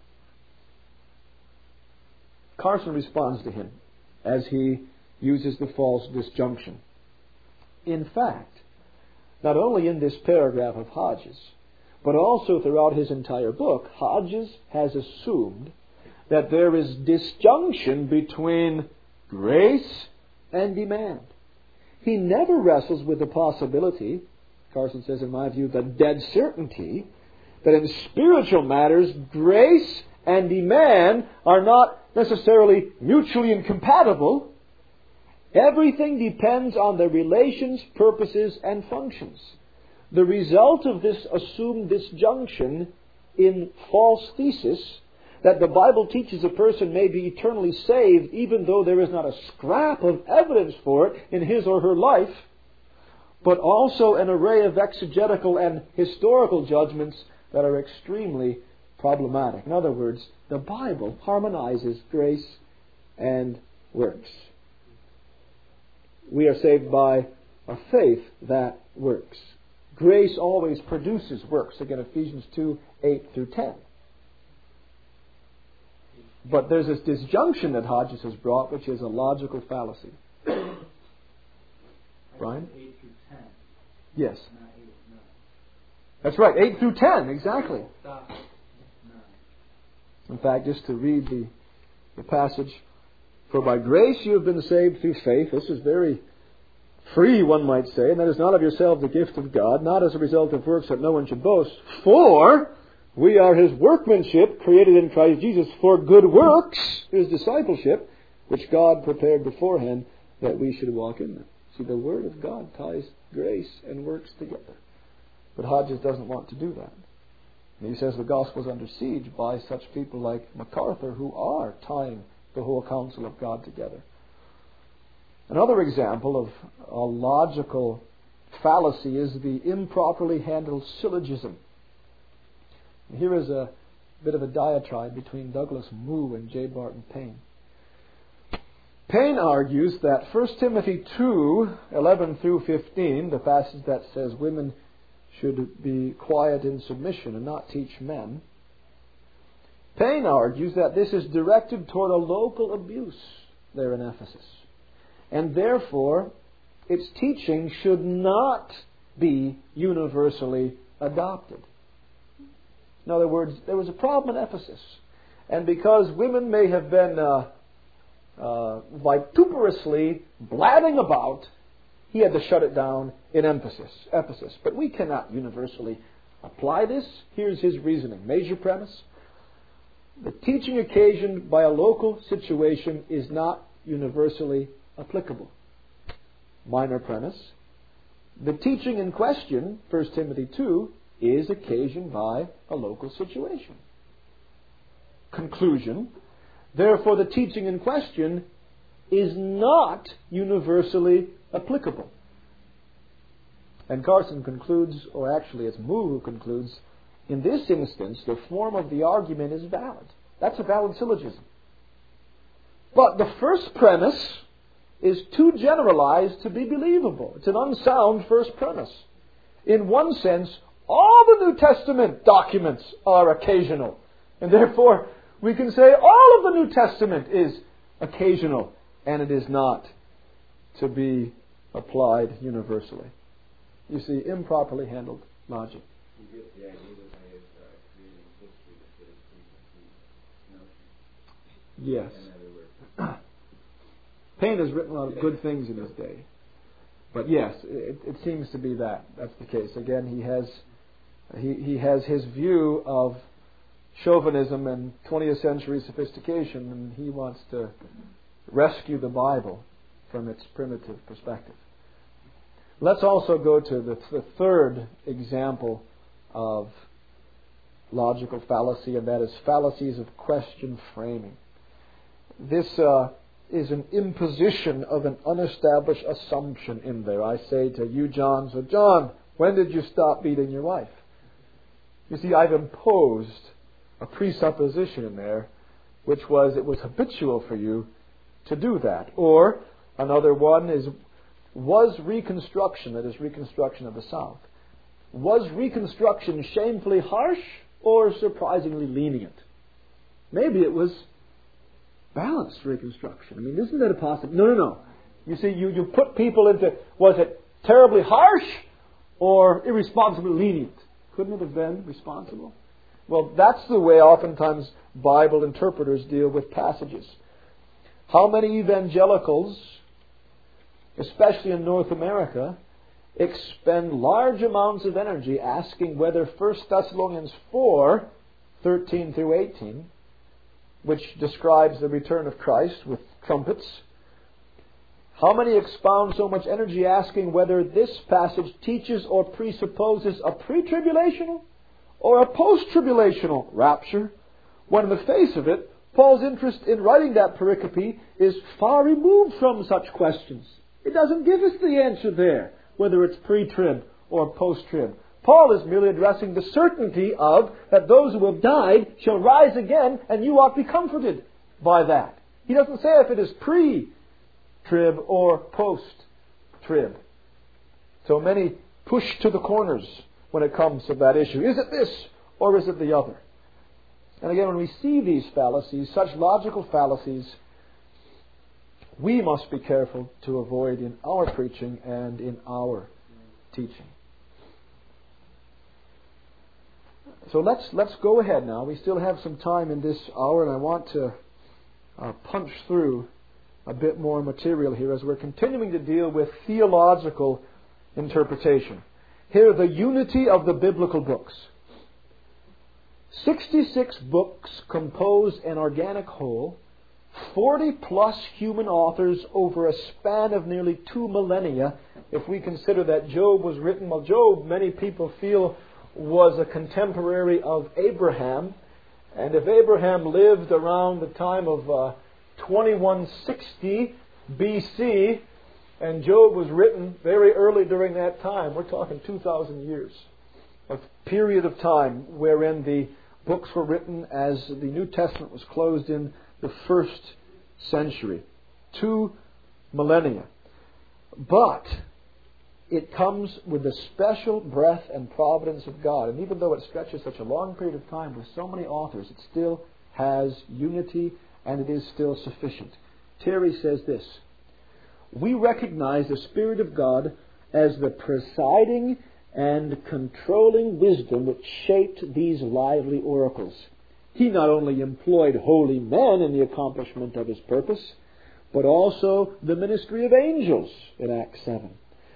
Carson responds to him as he uses the false disjunction. In fact, not only in this paragraph of Hodges, but also throughout his entire book, Hodges has assumed that there is disjunction between grace and demand. he never wrestles with the possibility, Carson says in my view, the dead certainty, that in spiritual matters, grace and demand are not necessarily mutually incompatible. Everything depends on the relations, purposes, and functions. The result of this assumed disjunction in false thesis, that the Bible teaches a person may be eternally saved even though there is not a scrap of evidence for it in his or her life, but also an array of exegetical and historical judgments that are extremely problematic. In other words, the Bible harmonizes grace and works. We are saved by a faith that works. Grace always produces works. Again, Ephesians two, eight through ten. But there's this disjunction that Hodges has brought, which is a logical fallacy. Brian? eight through ten. Yes. Not eight, no. That's right, eight through ten, exactly. Stop. No. In fact, just to read the, the passage, for by grace you have been saved through faith. This is very free, one might say, and that is not of yourselves the gift of God, not as a result of works that no one should boast. For we are His workmanship, created in Christ Jesus for good works, His discipleship, which God prepared beforehand that we should walk in them. See, the Word of God ties grace and works together. But Hodges doesn't want to do that. And he says the gospel is under siege by such people like MacArthur, who are tying the whole counsel of God together. Another example of a logical fallacy is the improperly handled syllogism. Here is a bit of a diatribe between Douglas Moo and J. Barton Payne. Payne argues that First Timothy two, eleven through fifteen, the passage that says women should be quiet in submission and not teach men, Payne argues that this is directed toward a local abuse there in Ephesus. And therefore, its teaching should not be universally adopted. In other words, there was a problem in Ephesus. And because women may have been uh, uh, vituperously blabbing about, he had to shut it down in Ephesus. Ephesus. But we cannot universally apply this. Here's his reasoning. Major premise. The teaching occasioned by a local situation is not universally applicable. Minor premise. The teaching in question, First Timothy two, is occasioned by a local situation. Conclusion. Therefore, the teaching in question is not universally applicable. And Carson concludes, or actually it's Moo who concludes, in this instance, the form of the argument is valid. That's a valid syllogism. But the first premise is too generalized to be believable. It's an unsound first premise. In one sense, all the New Testament documents are occasional. And therefore, we can say all of the New Testament is occasional, and it is not to be applied universally. You see, improperly handled logic. You get the idea that they uh, creating history that fits preconceived notions. Yes. In other words. Payne has written a lot of good things in his day. But yes, it, it seems to be that. That's the case. Again, he has he, he has his view of chauvinism and twentieth century sophistication, and he wants to rescue the Bible from its primitive perspective. Let's also go to the, the third example of logical fallacy, and that is fallacies of question framing. This uh, is an imposition of an unestablished assumption in there. I say to you, John, so John, when did you stop beating your wife? You see, I've imposed a presupposition in there, which was it was habitual for you to do that. Or another one is, was Reconstruction, that is Reconstruction of the South, was Reconstruction shamefully harsh or surprisingly lenient? Maybe it was balanced Reconstruction. I mean, isn't that a possibility? No, no, no. You see, you, you put people into, was it terribly harsh or irresponsibly lenient? Couldn't it have been responsible? Well, that's the way oftentimes Bible interpreters deal with passages. How many evangelicals especially in North America, expend large amounts of energy asking whether First Thessalonians four, thirteen through eighteen, which describes the return of Christ with trumpets, how many expound so much energy asking whether this passage teaches or presupposes a pre-tribulational or a post-tribulational rapture, when in the face of it, Paul's interest in writing that pericope is far removed from such questions. It doesn't give us the answer there, whether it's pre-trib or post-trib. Paul is merely addressing the certainty of that those who have died shall rise again, and you ought to be comforted by that. He doesn't say if it is pre-trib or post-trib. So many push to the corners when it comes to that issue. Is it this or is it the other? And again, when we see these fallacies, such logical fallacies, we must be careful to avoid in our preaching and in our teaching. So let's let's go ahead now. We still have some time in this hour, and I want to uh, punch through a bit more material here as we're continuing to deal with theological interpretation. Here, the unity of the biblical books. sixty-six books compose an organic whole, forty plus human authors over a span of nearly two millennia. If we consider that Job was written, well, Job, many people feel, was a contemporary of Abraham. And if Abraham lived around the time of uh, twenty-one sixty B C, and Job was written very early during that time, we're talking two thousand years. A period of time wherein the books were written as the New Testament was closed in the first century. Two millennia. But it comes with the special breath and providence of God. And even though it stretches such a long period of time with so many authors, it still has unity and it is still sufficient. Terry says this: we recognize the Spirit of God as the presiding and controlling wisdom which shaped these lively oracles. He not only employed holy men in the accomplishment of His purpose, but also the ministry of angels in Acts seven.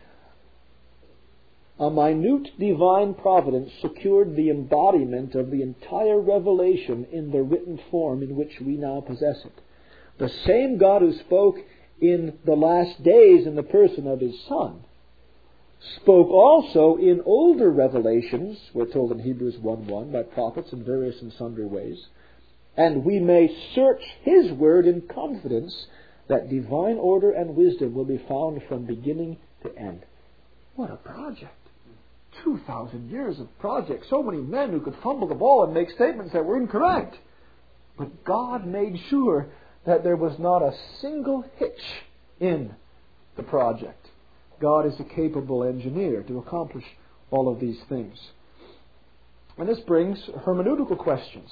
A minute divine providence secured the embodiment of the entire revelation in the written form in which we now possess it. The same God who spoke in the last days in the person of His Son spoke also in older revelations, we're told in Hebrews one one, by prophets in various and sundry ways. And we may search His Word in confidence that divine order and wisdom will be found from beginning to end. What a project. Two thousand years of project. So many men who could fumble the ball and make statements that were incorrect. But God made sure that there was not a single hitch in the project. God is a capable engineer to accomplish all of these things. And this brings hermeneutical questions.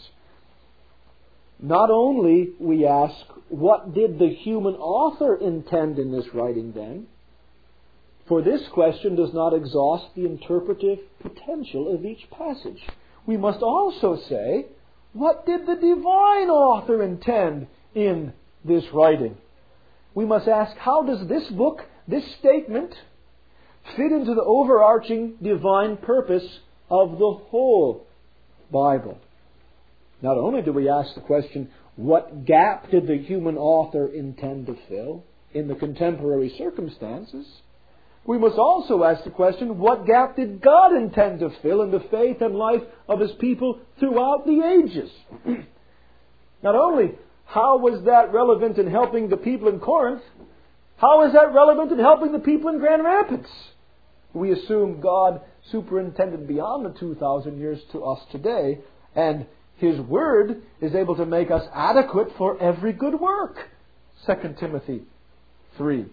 Not only, we ask, what did the human author intend in this writing then? For this question does not exhaust the interpretive potential of each passage. We must also say, what did the divine author intend in this writing? We must ask, how does this book, this statement, fit into the overarching divine purpose of the whole Bible? Not only do we ask the question, what gap did the human author intend to fill in the contemporary circumstances? We must also ask the question, what gap did God intend to fill in the faith and life of His people throughout the ages? Not only how was that relevant in helping the people in Corinth, how is that relevant in helping the people in Grand Rapids? We assume God superintended beyond the two thousand years to us today, and His Word is able to make us adequate for every good work. Second Timothy three.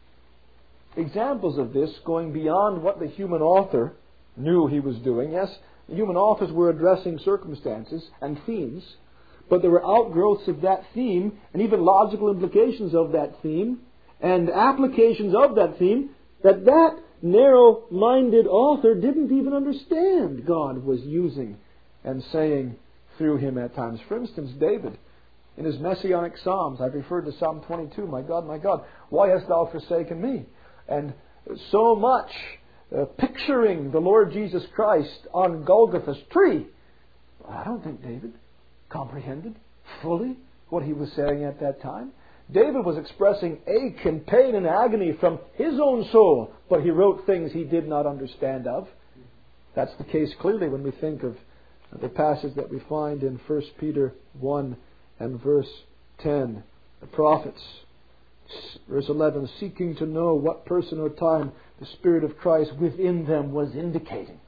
Examples of this going beyond what the human author knew he was doing. Yes, the human authors were addressing circumstances and themes, but there were outgrowths of that theme and even logical implications of that theme and applications of that theme that that narrow-minded author didn't even understand God was using and saying through him at times. For instance, David, in his Messianic Psalms, I've referred to Psalm twenty-two, my God, my God, why hast thou forsaken me? and so much uh, picturing the Lord Jesus Christ on Golgotha's tree. I don't think David comprehended fully what he was saying at that time. David was expressing ache and pain and agony from his own soul, but he wrote things he did not understand of. That's the case clearly when we think of the passage that we find in First Peter one and verse ten. The prophets, verse eleven, seeking to know what person or time the Spirit of Christ within them was indicating.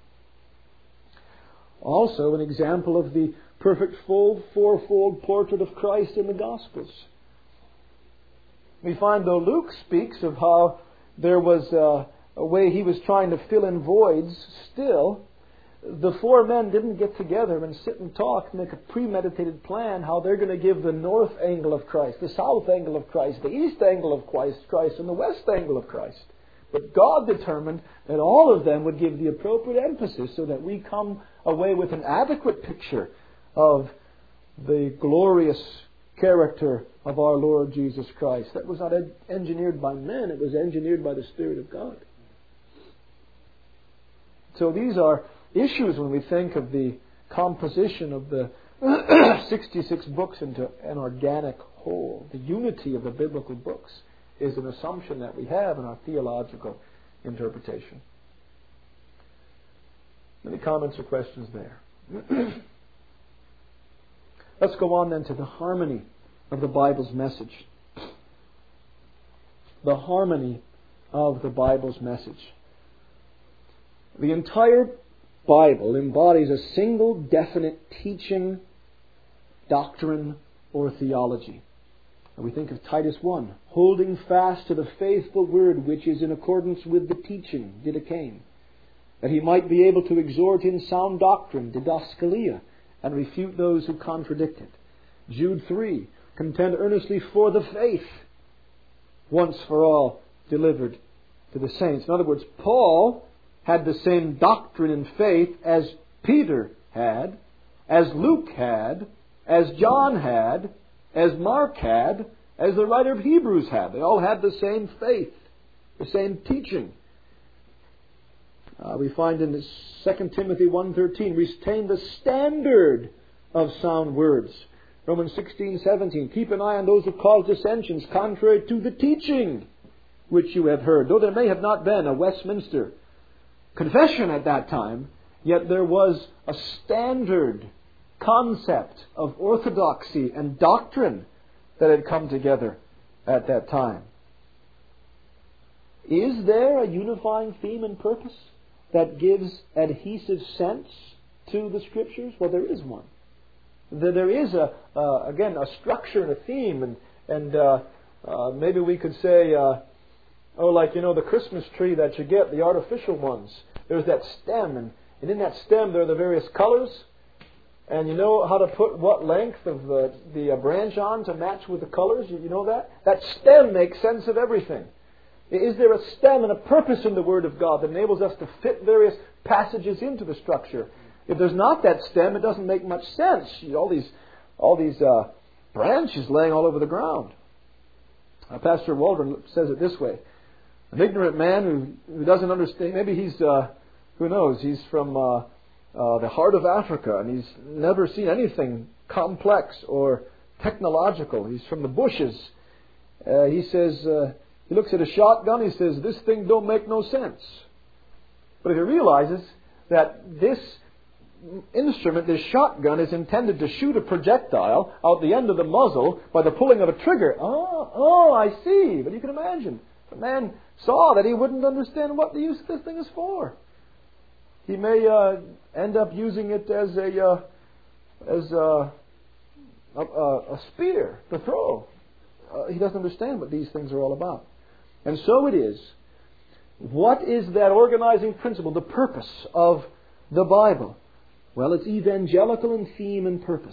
Also an example of the perfect full fourfold portrait of Christ in the Gospels. We find, though Luke speaks of how there was a, a way he was trying to fill in voids, still, the four men didn't get together and sit and talk, make a premeditated plan how they're going to give the north angle of Christ, the south angle of Christ, the east angle of Christ, Christ, and the west angle of Christ. But God determined that all of them would give the appropriate emphasis so that we come away with an adequate picture of the glorious character of our Lord Jesus Christ. That was not ed- engineered by men, it was engineered by the Spirit of God. So these are issues when we think of the composition of the sixty-six books into an organic whole. The unity of the biblical books is an assumption that we have in our theological interpretation. Any comments or questions there? Let's go on then to the harmony of the Bible's message. The harmony of the Bible's message. The entire Bible embodies a single definite teaching, doctrine, or theology. And we think of Titus one, holding fast to the faithful word which is in accordance with the teaching, didakein, that he might be able to exhort in sound doctrine, didaskalia, and refute those who contradict it. Jude three, contend earnestly for the faith, once for all delivered to the saints. In other words, Paul had the same doctrine and faith as Peter had, as Luke had, as John had, as Mark had, as the writer of Hebrews had. They all had the same faith, the same teaching. Uh, we find in Second Timothy one thirteen, retain the standard of sound words. Romans sixteen seventeen, keep an eye on those who cause dissensions contrary to the teaching which you have heard. Though there may have not been a Westminster Confession at that time, yet there was a standard concept of orthodoxy and doctrine that had come together at that time. Is there a unifying theme and purpose that gives adhesive sense to the Scriptures? Well, there is one. There is, a uh, again, a structure and a theme, and, and uh, uh, maybe we could say, uh, oh, like, you know, the Christmas tree that you get, the artificial ones. There's that stem, and, and in that stem there are the various colors, and you know how to put what length of the, the uh, branch on to match with the colors. You, you know that? That stem makes sense of everything. Is there a stem and a purpose in the Word of God that enables us to fit various passages into the structure? If there's not that stem, it doesn't make much sense. You know, all these, all these uh, branches laying all over the ground. Uh, Pastor Waldron says it this way. An ignorant man who, who doesn't understand, maybe he's, uh, who knows, he's from uh, uh, the heart of Africa and he's never seen anything complex or technological. He's from the bushes. Uh, he says, uh, he looks at a shotgun, he says, this thing don't make no sense. But if he realizes that this instrument, this shotgun, is intended to shoot a projectile out the end of the muzzle by the pulling of a trigger. Oh, oh, I see. But you can imagine, the man saw that he wouldn't understand what the use of this thing is for. He may uh, end up using it as a uh, as a, a, a spear to throw. Uh, he doesn't understand what these things are all about. And so it is. What is that organizing principle, the purpose of the Bible? Well, it's evangelical in theme and purpose.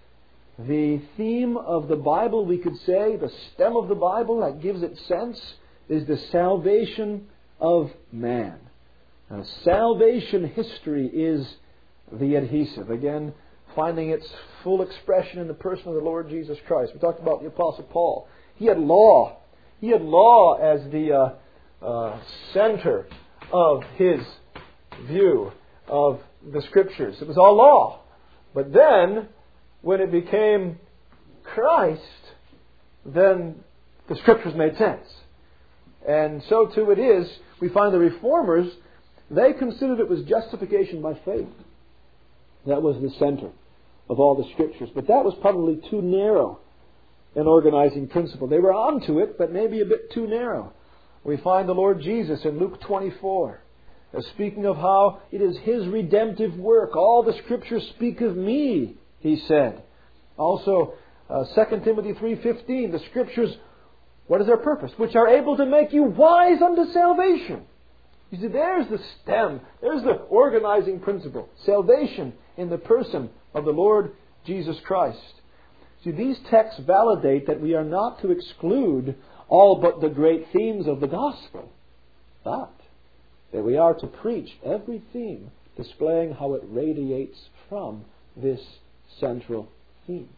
The theme of the Bible, we could say, the stem of the Bible that gives it sense, is the salvation of man. Now, salvation history is the adhesive. Again, finding its full expression in the person of the Lord Jesus Christ. We talked about the Apostle Paul. He had law. He had law as the uh, uh, center of his view of the Scriptures. It was all law. But then, when it became Christ, then the Scriptures made sense. And so too it is, we find the Reformers, they considered it was justification by faith. That was the center of all the Scriptures. But that was probably too narrow an organizing principle. They were onto it, but maybe a bit too narrow. We find the Lord Jesus in Luke twenty-four, uh, speaking of how it is His redemptive work. All the Scriptures speak of me, He said. Also, uh, Second Timothy three fifteen, the Scriptures, what is their purpose? Which are able to make you wise unto salvation. You see, there's the stem. There's the organizing principle. Salvation in the person of the Lord Jesus Christ. See, these texts validate that we are not to exclude all but the great themes of the gospel, but that we are to preach every theme, displaying how it radiates from this central theme.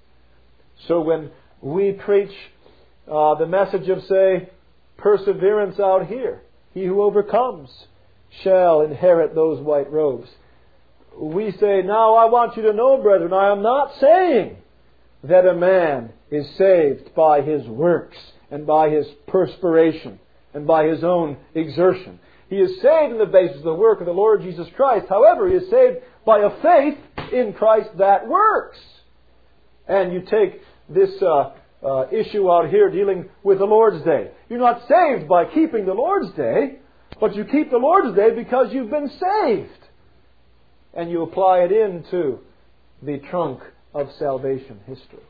So when we preach uh, the message of, say, perseverance out here, he who overcomes shall inherit those white robes, we say, now I want you to know, brethren, I am not saying that a man is saved by his works and by his perspiration and by his own exertion. He is saved on the basis of the work of the Lord Jesus Christ. However, he is saved by a faith in Christ that works. And you take this uh, uh, issue out here dealing with the Lord's Day. You're not saved by keeping the Lord's Day, but you keep the Lord's Day because you've been saved. And you apply it into the trunk of salvation history.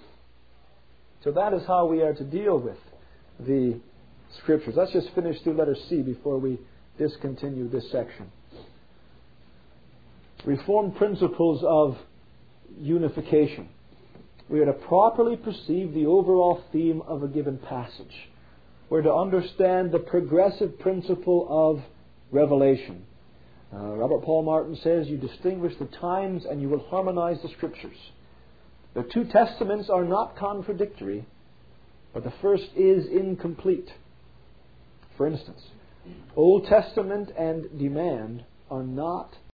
So that is how we are to deal with the Scriptures. Let's just finish through letter C before we discontinue this section. Reformed principles of unification. We are to properly perceive the overall theme of a given passage. We're to understand the progressive principle of revelation. Uh, Robert Paul Martin says, you distinguish the times and you will harmonize the Scriptures. The two testaments are not contradictory, but the first is incomplete. For instance, Old Testament and demand are not